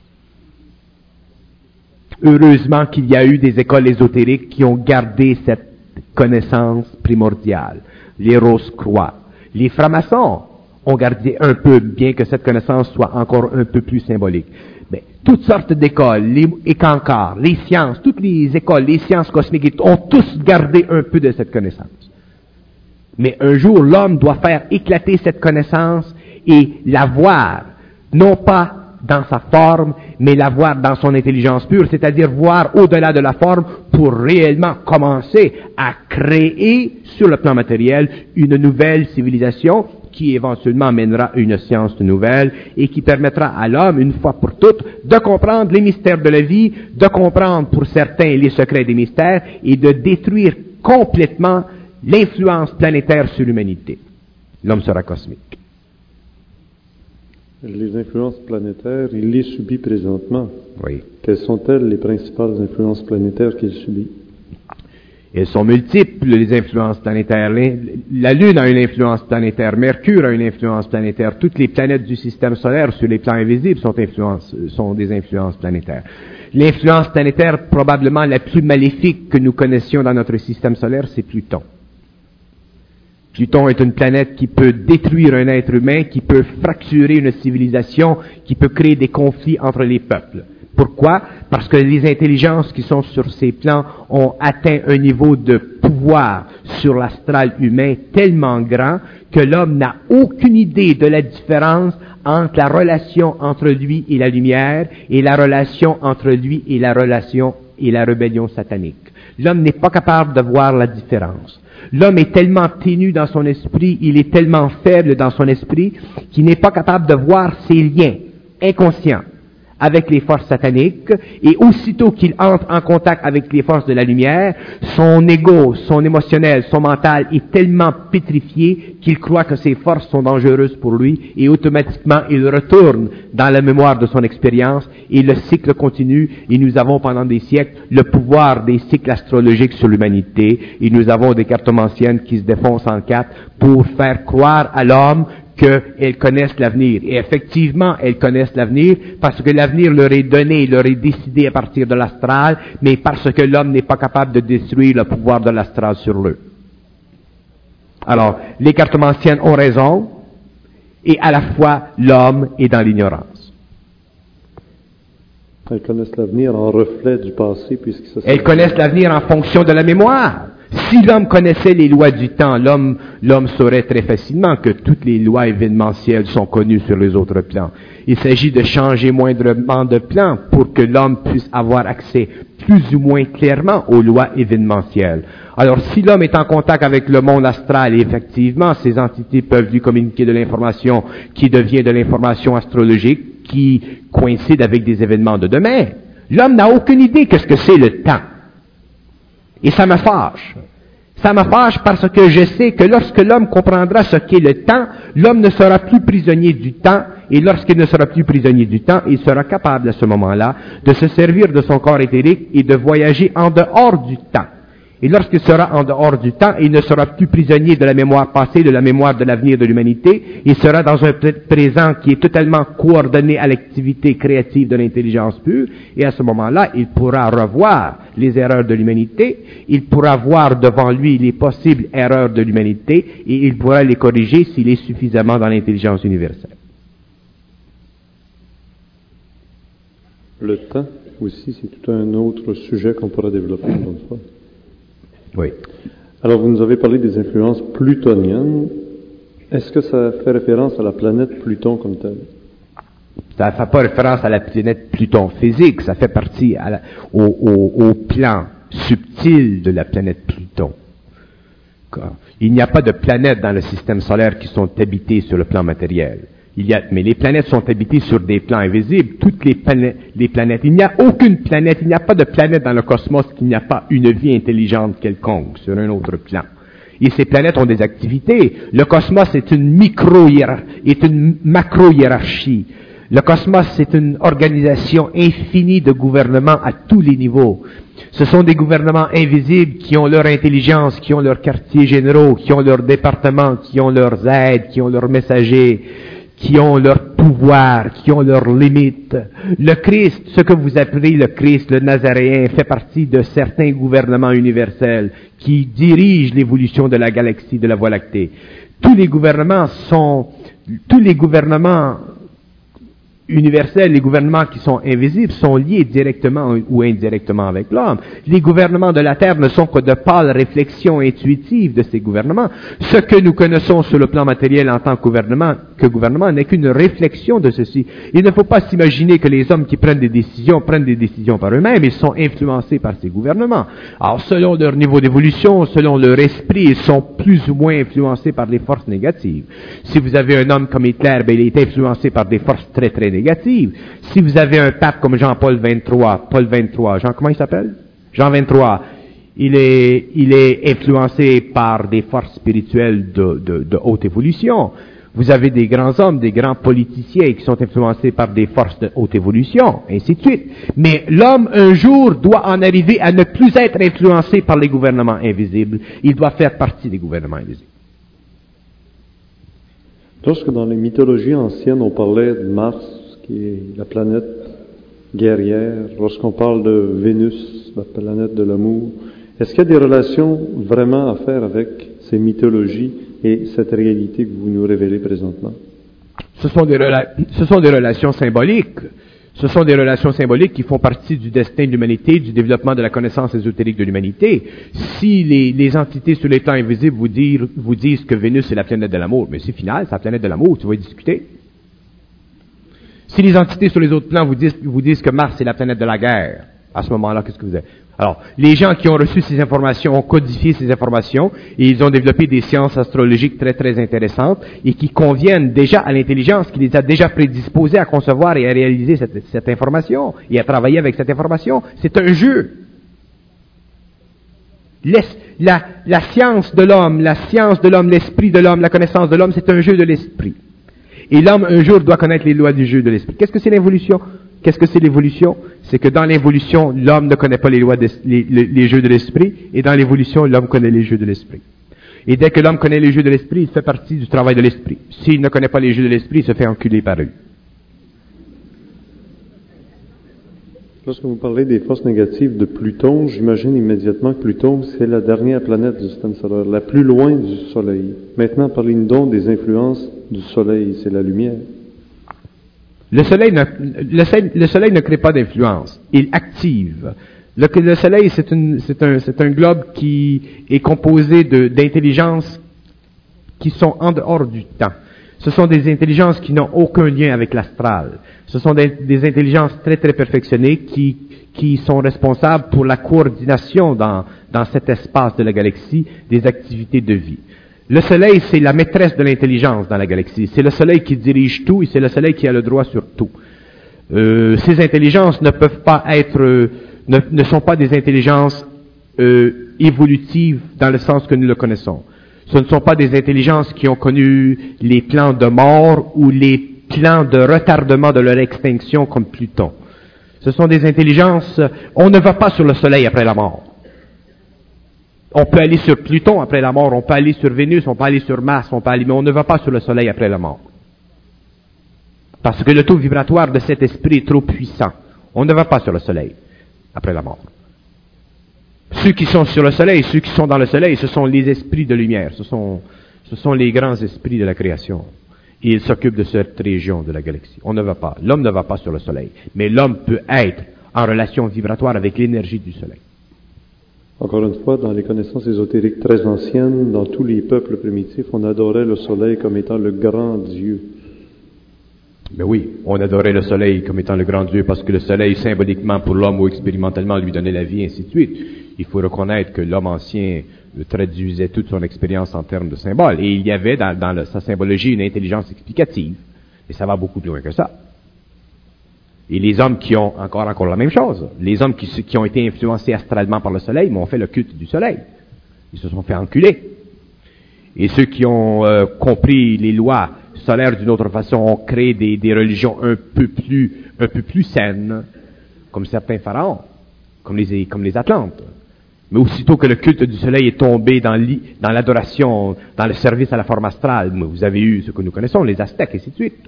Heureusement qu'il y a eu des écoles ésotériques qui ont gardé cette connaissance primordiale. Les Rose-Croix, les francs-maçons ont gardé un peu, bien que cette connaissance soit encore un peu plus symbolique. Mais toutes sortes d'écoles, les Ekankar, les sciences, toutes les écoles, les sciences cosmiques, ont tous gardé un peu de cette connaissance. Mais un jour, l'homme doit faire éclater cette connaissance et la voir, non pas dans sa forme, mais la voir dans son intelligence pure, c'est-à-dire voir au-delà de la forme pour réellement commencer à créer, sur le plan matériel, une nouvelle civilisation qui éventuellement mènera une science nouvelle et qui permettra à l'homme, une fois pour toutes, de comprendre les mystères de la vie, de comprendre pour certains les secrets des mystères et de détruire complètement l'influence planétaire sur l'humanité. L'homme sera cosmique. Les influences planétaires, il les subit présentement. Oui. Quelles sont-elles les principales influences planétaires qu'il subit? Elles sont multiples, les influences planétaires. La Lune a une influence planétaire, Mercure a une influence planétaire, toutes les planètes du système solaire sur les plans invisibles sont des influences planétaires. L'influence planétaire probablement la plus maléfique que nous connaissions dans notre système solaire, c'est Pluton. Pluton est une planète qui peut détruire un être humain, qui peut fracturer une civilisation, qui peut créer des conflits entre les peuples. Pourquoi? Parce que les intelligences qui sont sur ces plans ont atteint un niveau de pouvoir sur l'astral humain tellement grand que l'homme n'a aucune idée de la différence entre la relation entre lui et la lumière et la relation entre lui et la relation et la rébellion satanique. L'homme n'est pas capable de voir la différence. L'homme est tellement ténu dans son esprit, il est tellement faible dans son esprit qu'il n'est pas capable de voir ses liens inconscients avec les forces sataniques, et aussitôt qu'il entre en contact avec les forces de la lumière, son ego, son émotionnel, son mental est tellement pétrifié qu'il croit que ces forces sont dangereuses pour lui, et automatiquement il retourne dans la mémoire de son expérience, et le cycle continue, et nous avons pendant des siècles le pouvoir des cycles astrologiques sur l'humanité, et nous avons des cartomanciennes qui se défoncent en quatre pour faire croire à l'homme qu'elles connaissent l'avenir. Et effectivement, elles connaissent l'avenir parce que l'avenir leur est donné, leur est décidé à partir de l'astral, mais parce que l'homme n'est pas capable de détruire le pouvoir de l'astral sur eux. Alors, les cartomanciennes ont raison, et à la fois, l'homme est dans l'ignorance. Elles connaissent l'avenir en reflet du passé, puisque ça. Elles connaissent l'avenir en fonction de la mémoire. Si l'homme connaissait les lois du temps, l'homme saurait très facilement que toutes les lois événementielles sont connues sur les autres plans. Il s'agit de changer moindrement de plan pour que l'homme puisse avoir accès plus ou moins clairement aux lois événementielles. Alors, si l'homme est en contact avec le monde astral, et effectivement, ces entités peuvent lui communiquer de l'information qui devient de l'information astrologique, qui coïncide avec des événements de demain. L'homme n'a aucune idée de ce que c'est le temps. Et ça me fâche. Ça me fâche parce que je sais que lorsque l'homme comprendra ce qu'est le temps, l'homme ne sera plus prisonnier du temps, et lorsqu'il ne sera plus prisonnier du temps, il sera capable à ce moment-là de se servir de son corps éthérique et de voyager en dehors du temps. Et lorsqu'il sera en dehors du temps, il ne sera plus prisonnier de la mémoire passée, de la mémoire de l'avenir de l'humanité, il sera dans un présent qui est totalement coordonné à l'activité créative de l'intelligence pure, et à ce moment-là, il pourra revoir les erreurs de l'humanité, il pourra voir devant lui les possibles erreurs de l'humanité, et il pourra les corriger s'il est suffisamment dans l'intelligence universelle. Le temps aussi, c'est tout un autre sujet qu'on pourra développer une autre fois. Oui. Alors, vous nous avez parlé des influences plutoniennes. Est-ce que ça fait référence à la planète Pluton comme telle? Ça ne fait pas référence à la planète Pluton physique, ça fait partie au plan subtil de la planète Pluton. Il n'y a pas de planètes dans le système solaire qui sont habitées sur le plan matériel. Mais les planètes sont habitées sur des plans invisibles. Toutes les planètes. Il n'y a aucune planète, il n'y a pas de planète dans le cosmos qui n'y a pas une vie intelligente quelconque sur un autre plan. Et ces planètes ont des activités. Le cosmos est une macro-hiérarchie. Le cosmos, c'est une organisation infinie de gouvernements à tous les niveaux. Ce sont des gouvernements invisibles qui ont leur intelligence, qui ont leurs quartiers généraux, qui ont leurs départements, qui ont leurs aides, qui ont leurs messagers, qui ont leur pouvoir, qui ont leurs limites. Le Christ, ce que vous appelez le Christ, le Nazaréen, fait partie de certains gouvernements universels qui dirigent l'évolution de la galaxie, de la Voie lactée. Tous les gouvernements universels, les gouvernements qui sont invisibles, sont liés directement ou indirectement avec l'homme. Les gouvernements de la Terre ne sont que de pâles réflexions intuitives de ces gouvernements. Ce que nous connaissons sur le plan matériel en tant que gouvernement n'est qu'une réflexion de ceci. Il ne faut pas s'imaginer que les hommes qui prennent des décisions par eux-mêmes, ils sont influencés par ces gouvernements. Alors, selon leur niveau d'évolution, selon leur esprit, ils sont plus ou moins influencés par des forces négatives. Si vous avez un homme comme Hitler, il est influencé par des forces très, très négatives. Si vous avez un pape comme Jean-Paul XXIII, comment il s'appelle? Jean XXIII, il est influencé par des forces spirituelles de haute évolution. Vous avez des grands hommes, des grands politiciens qui sont influencés par des forces de haute évolution, ainsi de suite. Mais l'homme, un jour, doit en arriver à ne plus être influencé par les gouvernements invisibles. Il doit faire partie des gouvernements invisibles. Lorsque dans les mythologies anciennes, on parlait de Mars, qui est la planète guerrière, lorsqu'on parle de Vénus, la planète de l'amour, est-ce qu'il y a des relations vraiment à faire avec ces mythologies et cette réalité que vous nous révélez présentement? Ce sont des relations symboliques. Ce sont des relations symboliques qui font partie du destin de l'humanité, du développement de la connaissance ésotérique de l'humanité. Si les entités sur les plans invisibles vous disent que Vénus est la planète de l'amour, mais c'est final, c'est la planète de l'amour, tu vas y discuter. Si les entités sur les autres plans vous disent que Mars est la planète de la guerre, à ce moment-là, qu'est-ce que vous avez? Alors, les gens qui ont reçu ces informations ont codifié ces informations et ils ont développé des sciences astrologiques très, très intéressantes et qui conviennent déjà à l'intelligence, qui les a déjà prédisposés à concevoir et à réaliser cette information et à travailler avec cette information. C'est un jeu. La science de l'homme, l'esprit de l'homme, la connaissance de l'homme, c'est un jeu de l'esprit. Et l'homme, un jour, doit connaître les lois du jeu de l'esprit. Qu'est-ce que c'est l'évolution? C'est que dans l'évolution, l'homme ne connaît pas les lois, les jeux de l'esprit, et dans l'évolution, l'homme connaît les jeux de l'esprit. Et dès que l'homme connaît les jeux de l'esprit, il fait partie du travail de l'esprit. S'il ne connaît pas les jeux de l'esprit, il se fait enculer par eux. Lorsque vous parlez des forces négatives de Pluton, j'imagine immédiatement que Pluton, c'est la dernière planète du système solaire, la plus loin du Soleil. Maintenant, parlez-nous donc des influences du Soleil, c'est la lumière. Le soleil ne crée pas d'influence, il active. Le Soleil, c'est un globe qui est composé d'intelligences qui sont en dehors du temps. Ce sont des intelligences qui n'ont aucun lien avec l'astral. Ce sont des intelligences très, très perfectionnées qui sont responsables pour la coordination dans cet espace de la galaxie des activités de vie. Le Soleil, c'est la maîtresse de l'intelligence dans la galaxie. C'est le Soleil qui dirige tout et c'est le Soleil qui a le droit sur tout. Ces intelligences ne peuvent pas être, ne sont pas des intelligences évolutives dans le sens que nous le connaissons. Ce ne sont pas des intelligences qui ont connu les plans de mort ou les plans de retardement de leur extinction comme Pluton. Ce sont des intelligences, on ne va pas sur le Soleil après la mort. On peut aller sur Pluton après la mort, on peut aller sur Vénus, on peut aller sur Mars, mais on ne va pas sur le Soleil après la mort. Parce que le taux vibratoire de cet esprit est trop puissant. On ne va pas sur le Soleil après la mort. Ceux qui sont sur le Soleil, ceux qui sont dans le Soleil, ce sont les esprits de lumière, ce sont les grands esprits de la création. Et ils s'occupent de cette région de la galaxie. On ne va pas, l'homme ne va pas sur le Soleil, mais l'homme peut être en relation vibratoire avec l'énergie du Soleil. Encore une fois, dans les connaissances ésotériques très anciennes, dans tous les peuples primitifs, on adorait le Soleil comme étant le grand Dieu. Mais oui, on adorait le Soleil comme étant le grand Dieu parce que le Soleil, symboliquement pour l'homme ou expérimentalement, lui donnait la vie, ainsi de suite. Il faut reconnaître que l'homme ancien traduisait toute son expérience en termes de symboles. Et il y avait dans sa symbologie une intelligence explicative. Et ça va beaucoup plus loin que ça. Et les hommes qui ont encore la même chose, les hommes qui ont été influencés astralement par le soleil, m'ont fait le culte du soleil. Ils se sont fait enculer. Et ceux qui ont compris les lois solaires d'une autre façon ont créé des religions un peu plus saines, comme certains pharaons, comme les Atlantes. Mais aussitôt que le culte du soleil est tombé dans l'adoration, dans le service à la forme astrale, vous avez eu ce que nous connaissons, les Aztèques, et ainsi de suite.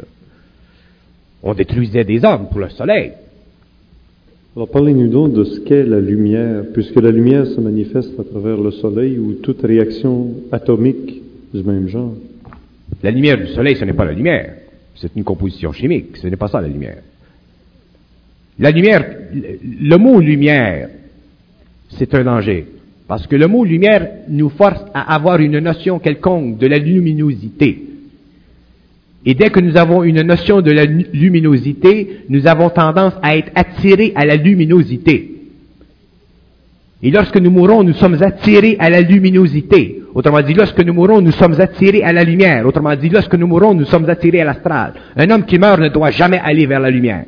On détruisait des hommes pour le soleil. Alors parlez-nous donc de ce qu'est la lumière, puisque la lumière se manifeste à travers le soleil ou toute réaction atomique du même genre. La lumière du soleil, ce n'est pas la lumière. C'est une composition chimique. Ce n'est pas ça la lumière. La lumière, le mot lumière, c'est un danger. Parce que le mot lumière nous force à avoir une notion quelconque de la luminosité. Et dès que nous avons une notion de la luminosité, nous avons tendance à être attirés à la luminosité. Et lorsque nous mourons, nous sommes attirés à la luminosité. Autrement dit, lorsque nous mourons, nous sommes attirés à la lumière. Autrement dit, lorsque nous mourons, nous sommes attirés à l'astral. Un homme qui meurt ne doit jamais aller vers la lumière.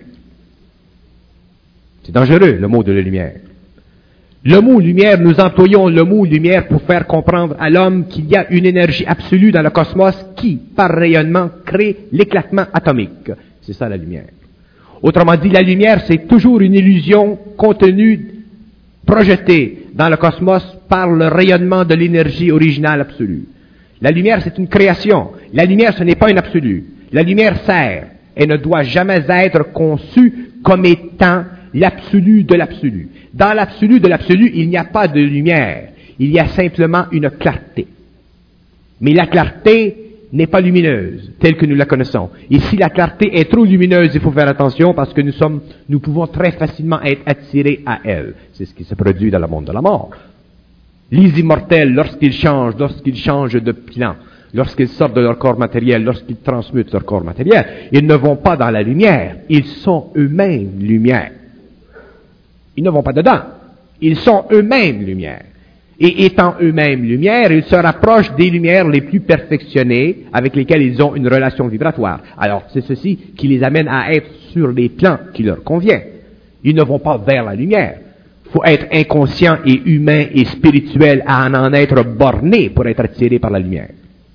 C'est dangereux, le mot de la lumière. Le mot lumière, nous employons le mot lumière pour faire comprendre à l'homme qu'il y a une énergie absolue dans le cosmos qui, par rayonnement, crée l'éclatement atomique. C'est ça la lumière. Autrement dit, la lumière, c'est toujours une illusion contenue, projetée dans le cosmos par le rayonnement de l'énergie originale absolue. La lumière, c'est une création. La lumière, ce n'est pas une absolue. La lumière sert et ne doit jamais être conçue comme étant l'absolu de l'absolu. Dans l'absolu de l'absolu, il n'y a pas de lumière. Il y a simplement une clarté. Mais la clarté n'est pas lumineuse, telle que nous la connaissons. Et si la clarté est trop lumineuse, il faut faire attention parce que nous pouvons très facilement être attirés à elle. C'est ce qui se produit dans le monde de la mort. Les immortels, lorsqu'ils changent de plan, lorsqu'ils sortent de leur corps matériel, lorsqu'ils transmutent leur corps matériel, ils ne vont pas dans la lumière. Ils sont eux-mêmes lumière. Ils ne vont pas dedans. Ils sont eux-mêmes lumière. Et étant eux-mêmes lumière, ils se rapprochent des lumières les plus perfectionnées avec lesquelles ils ont une relation vibratoire. Alors, c'est ceci qui les amène à être sur les plans qui leur conviennent. Ils ne vont pas vers la lumière. Il faut être inconscient et humain et spirituel à en être borné pour être attiré par la lumière.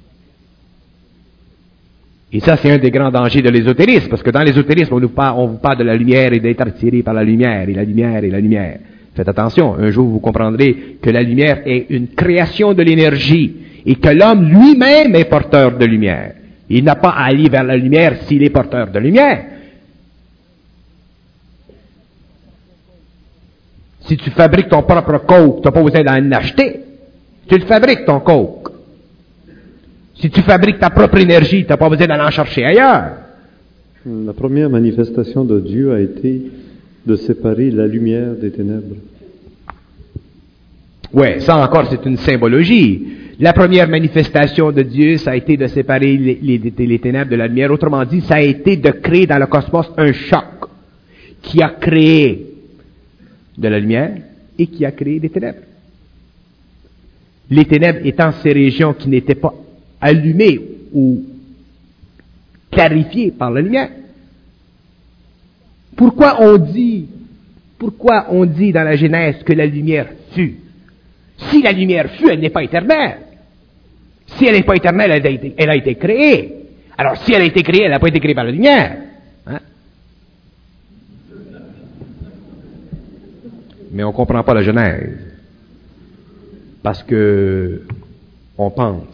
Et ça, c'est un des grands dangers de l'ésotérisme, parce que dans l'ésotérisme, on vous parle de la lumière et d'être attiré par la lumière, et la lumière, et la lumière. Faites attention, un jour vous comprendrez que la lumière est une création de l'énergie, et que l'homme lui-même est porteur de lumière. Il n'a pas à aller vers la lumière s'il est porteur de lumière. Si tu fabriques ton propre coke, tu n'as pas besoin d'en acheter. Tu le fabriques, ton coke. Si tu fabriques ta propre énergie, tu n'as pas besoin d'aller en chercher ailleurs. La première manifestation de Dieu a été de séparer la lumière des ténèbres. Oui, ça encore, c'est une symbologie. La première manifestation de Dieu, ça a été de séparer les ténèbres de la lumière. Autrement dit, ça a été de créer dans le cosmos un choc qui a créé de la lumière et qui a créé des ténèbres. Les ténèbres étant ces régions qui n'étaient pas allumées ou clarifiées par la lumière. Pourquoi on dit dans la Genèse que la lumière fut? Si la lumière fut, elle n'est pas éternelle. Si elle n'est pas éternelle, elle a été créée. Alors, si elle a été créée, elle n'a pas été créée par la lumière. Hein? Mais on ne comprend pas la Genèse. Parce que on pense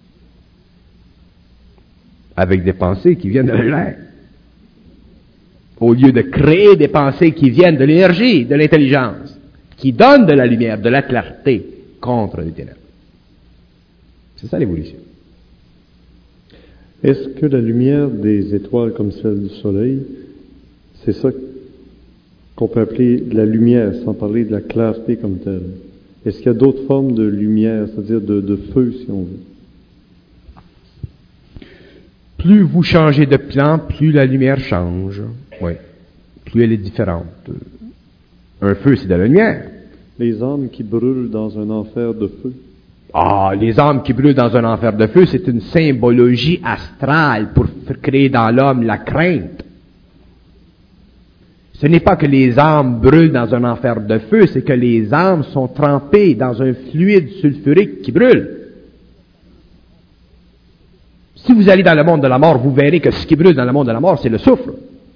avec des pensées qui viennent de la Genèse. Au lieu de créer des pensées qui viennent de l'énergie, de l'intelligence, qui donnent de la lumière, de la clarté contre les ténèbres. C'est ça l'évolution. Est-ce que la lumière des étoiles comme celle du soleil, c'est ça qu'on peut appeler la lumière, sans parler de la clarté comme telle? Est-ce qu'il y a d'autres formes de lumière, c'est-à-dire de feu, si on veut? Plus vous changez de plan, plus la lumière change. Oui. Plus elle est différente. Un feu, c'est de la lumière. Les âmes qui brûlent dans un enfer de feu. Les âmes qui brûlent dans un enfer de feu, c'est une symbologie astrale pour créer dans l'homme la crainte. Ce n'est pas que les âmes brûlent dans un enfer de feu, c'est que les âmes sont trempées dans un fluide sulfurique qui brûle. Si vous allez dans le monde de la mort, vous verrez que ce qui brûle dans le monde de la mort, c'est le soufre.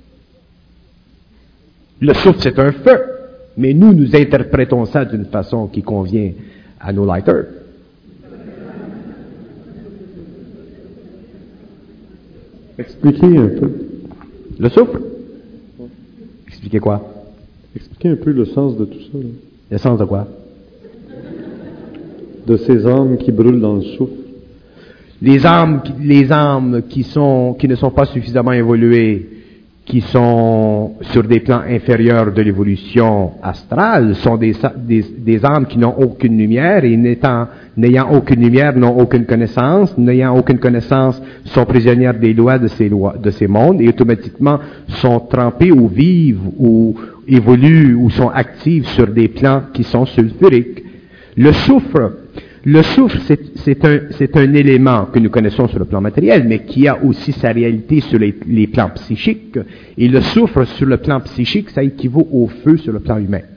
Le soufre, c'est un feu, mais nous interprétons ça d'une façon qui convient à nos lighters. Expliquez un peu. Le soufre? Expliquez quoi? Expliquez un peu le sens de tout ça. Là. Le sens de quoi? De ces âmes qui brûlent dans le soufre. Les âmes qui ne sont pas suffisamment évoluées, qui sont sur des plans inférieurs de l'évolution astrale, sont des âmes qui n'ont aucune lumière et n'ayant aucune lumière, n'ont aucune connaissance, n'ayant aucune connaissance, sont prisonnières des lois de ces mondes et automatiquement sont trempées ou vivent ou évoluent ou sont actives sur des plans qui sont sulfuriques. Le soufre, c'est un élément que nous connaissons sur le plan matériel, mais qui a aussi sa réalité sur les plans psychiques. Et le soufre sur le plan psychique, ça équivaut au feu sur le plan humain.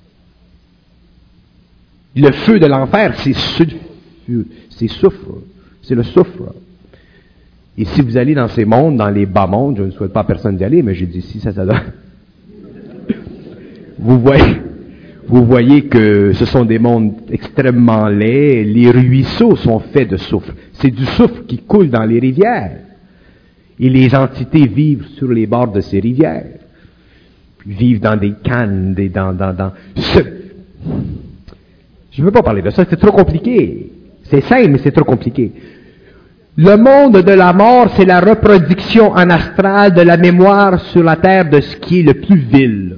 Le feu de l'enfer, c'est soufre. C'est le soufre. Et si vous allez dans ces mondes, dans les bas mondes, je ne souhaite pas à personne d'y aller, mais j'ai dit si ça donne. Vous voyez que ce sont des mondes extrêmement laids. Les ruisseaux sont faits de soufre. C'est du soufre qui coule dans les rivières. Et les entités vivent sur les bords de ces rivières. Vivent dans des cannes, Je ne veux pas parler de ça, c'est trop compliqué. C'est simple, mais c'est trop compliqué. Le monde de la mort, c'est la reproduction en astral de la mémoire sur la terre de ce qui est le plus vil.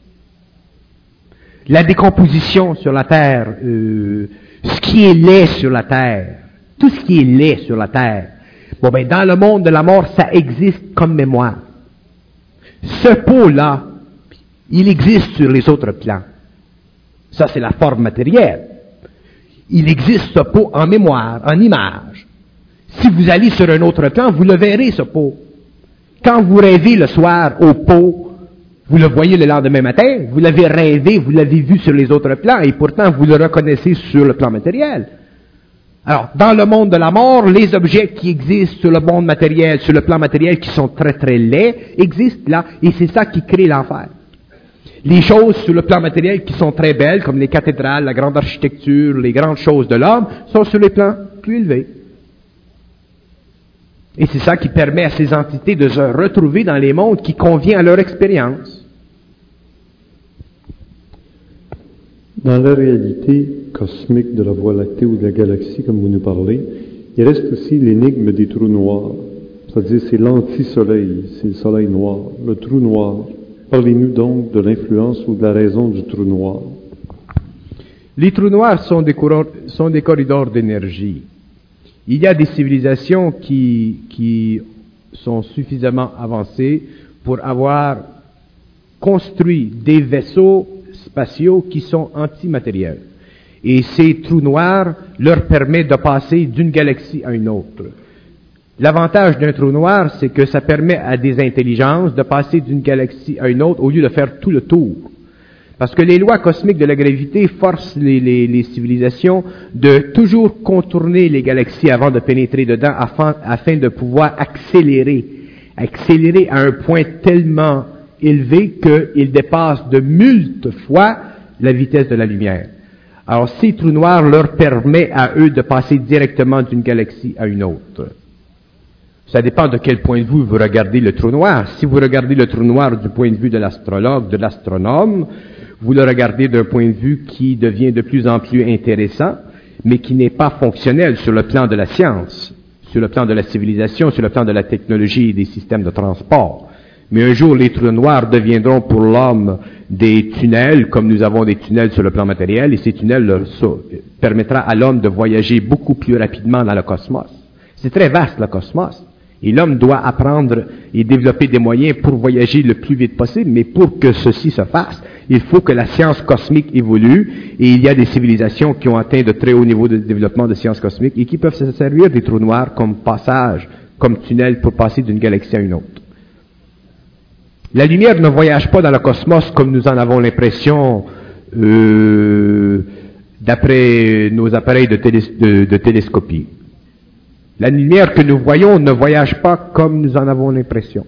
La décomposition sur la terre, ce qui est laid sur la terre, tout ce qui est laid sur la terre. Dans le monde de la mort, ça existe comme mémoire. Ce pot-là, il existe sur les autres plans. Ça, c'est la forme matérielle. Il existe ce pot en mémoire, en image. Si vous allez sur un autre plan, vous le verrez, ce pot. Quand vous rêvez le soir au pot, vous le voyez le lendemain matin, vous l'avez rêvé, vous l'avez vu sur les autres plans, et pourtant vous le reconnaissez sur le plan matériel. Alors, dans le monde de la mort, les objets qui existent sur le monde matériel, sur le plan matériel, qui sont très très laids, existent là, et c'est ça qui crée l'enfer. Les choses sur le plan matériel qui sont très belles, comme les cathédrales, la grande architecture, les grandes choses de l'homme, sont sur les plans plus élevés. Et c'est ça qui permet à ces entités de se retrouver dans les mondes qui conviennent à leur expérience. Dans la réalité cosmique de la Voie lactée ou de la galaxie, comme vous nous parlez, il reste aussi l'énigme des trous noirs. C'est-à-dire, c'est l'anti-soleil, c'est le soleil noir, le trou noir. Parlez-nous donc de l'influence ou de la raison du trou noir. Les trous noirs sont des corridors d'énergie. Il y a des civilisations qui sont suffisamment avancées pour avoir construit des vaisseaux spatiaux qui sont antimatériels. Et ces trous noirs leur permettent de passer d'une galaxie à une autre. L'avantage d'un trou noir, c'est que ça permet à des intelligences de passer d'une galaxie à une autre au lieu de faire tout le tour. Parce que les lois cosmiques de la gravité forcent les civilisations de toujours contourner les galaxies avant de pénétrer dedans afin de pouvoir accélérer à un point tellement élevé qu'il dépasse de multiples fois la vitesse de la lumière. Alors ces trous noirs leur permettent à eux de passer directement d'une galaxie à une autre. Ça dépend de quel point de vue vous regardez le trou noir. Si vous regardez le trou noir du point de vue de l'astrologue, de l'astronome, vous le regardez d'un point de vue qui devient de plus en plus intéressant, mais qui n'est pas fonctionnel sur le plan de la science, sur le plan de la civilisation, sur le plan de la technologie et des systèmes de transport. Mais un jour, les trous noirs deviendront pour l'homme des tunnels, comme nous avons des tunnels sur le plan matériel, et ces tunnels permettront à l'homme de voyager beaucoup plus rapidement dans le cosmos. C'est très vaste, le cosmos. Et l'homme doit apprendre et développer des moyens pour voyager le plus vite possible, mais pour que ceci se fasse, il faut que la science cosmique évolue, et il y a des civilisations qui ont atteint de très hauts niveaux de développement de science cosmique et qui peuvent se servir des trous noirs comme passage, comme tunnel pour passer d'une galaxie à une autre. La lumière ne voyage pas dans le cosmos comme nous en avons l'impression d'après nos appareils de télescopie. La lumière que nous voyons ne voyage pas comme nous en avons l'impression.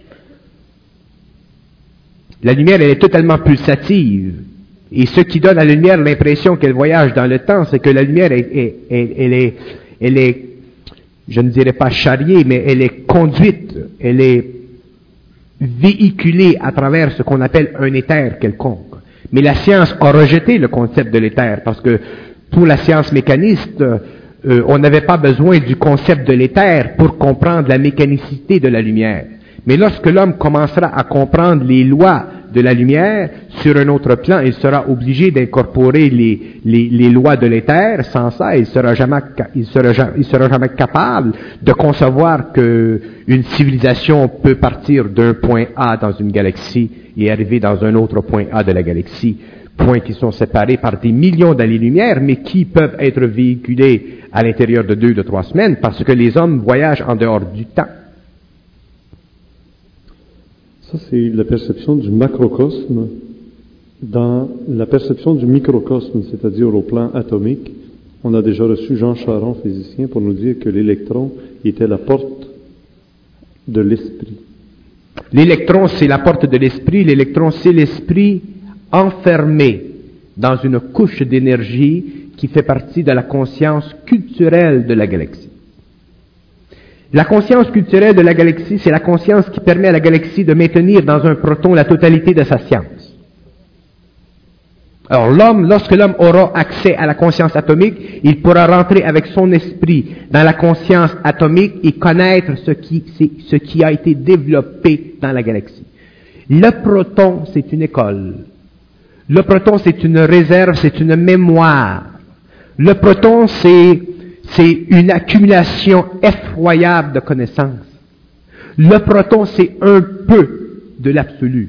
La lumière, elle est totalement pulsative. Et ce qui donne à la lumière l'impression qu'elle voyage dans le temps, c'est que la lumière, elle est, je ne dirais pas charriée, mais elle est conduite, elle est véhiculée à travers ce qu'on appelle un éther quelconque. Mais la science a rejeté le concept de l'éther, parce que pour la science mécaniste, on n'avait pas besoin du concept de l'éther pour comprendre la mécanicité de la lumière. Mais lorsque l'homme commencera à comprendre les lois de la lumière sur un autre plan, il sera obligé d'incorporer les lois de l'éther. Sans ça, il sera jamais capable de concevoir que une civilisation peut partir d'un point A dans une galaxie et arriver dans un autre point A de la galaxie, points qui sont séparés par des millions d'années-lumière, mais qui peuvent être véhiculés à l'intérieur de 2 ou 3 semaines, parce que les hommes voyagent en dehors du temps. Ça, c'est la perception du macrocosme. Dans la perception du microcosme, c'est-à-dire au plan atomique, on a déjà reçu Jean Charron, physicien, pour nous dire que l'électron était la porte de l'esprit. L'électron, c'est la porte de l'esprit. L'électron, c'est l'esprit enfermé dans une couche d'énergie qui fait partie de la conscience culturelle de la galaxie. La conscience culturelle de la galaxie, c'est la conscience qui permet à la galaxie de maintenir dans un proton la totalité de sa science. Alors lorsque l'homme aura accès à la conscience atomique, il pourra rentrer avec son esprit dans la conscience atomique et connaître ce qui a été développé dans la galaxie. Le proton, c'est une école. Le proton, c'est une réserve, c'est une mémoire. Le proton, c'est une accumulation effroyable de connaissances. Le proton, c'est un peu de l'absolu.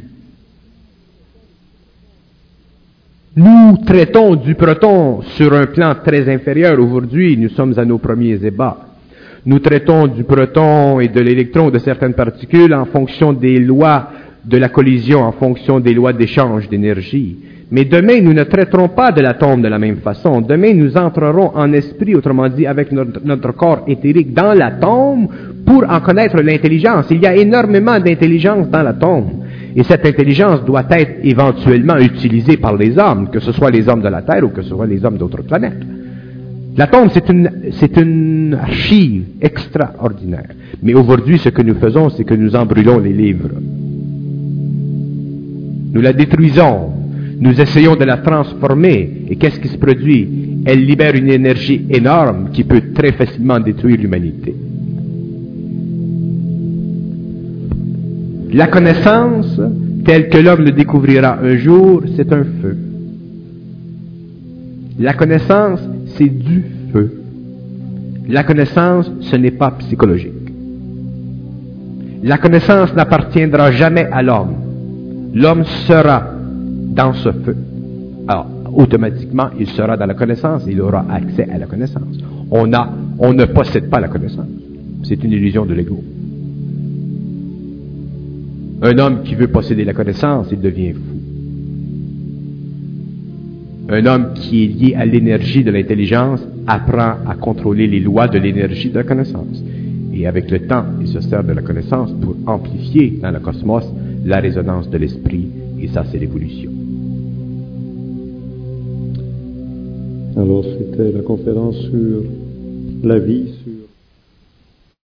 Nous traitons du proton sur un plan très inférieur. Aujourd'hui, nous sommes à nos premiers ébats. Nous traitons du proton et de l'électron, de certaines particules, en fonction des lois de la collision, en fonction des lois d'échange d'énergie. Mais demain, nous ne traiterons pas de l'atome de la même façon. Demain, nous entrerons en esprit, autrement dit, avec notre corps éthérique dans l'atome pour en connaître l'intelligence. Il y a énormément d'intelligence dans l'atome. Et cette intelligence doit être éventuellement utilisée par les hommes, que ce soit les hommes de la Terre ou que ce soit les hommes d'autres planètes. L'atome, c'est une archive extraordinaire. Mais aujourd'hui, ce que nous faisons, c'est que nous en brûlons les livres. Nous la détruisons. Nous essayons de la transformer. Et qu'est-ce qui se produit? Elle libère une énergie énorme qui peut très facilement détruire l'humanité. La connaissance, telle que l'homme le découvrira un jour, c'est un feu. La connaissance, c'est du feu. La connaissance, ce n'est pas psychologique. La connaissance n'appartiendra jamais à l'homme. L'homme sera dans ce feu. Alors, automatiquement, il sera dans la connaissance, il aura accès à la connaissance. On ne possède pas la connaissance. C'est une illusion de l'ego. Un homme qui veut posséder la connaissance, il devient fou. Un homme qui est lié à l'énergie de l'intelligence apprend à contrôler les lois de l'énergie de la connaissance. Et avec le temps, il se sert de la connaissance pour amplifier dans le cosmos la résonance de l'esprit. Et ça, c'est l'évolution. Alors, c'était la conférence sur la vie, sur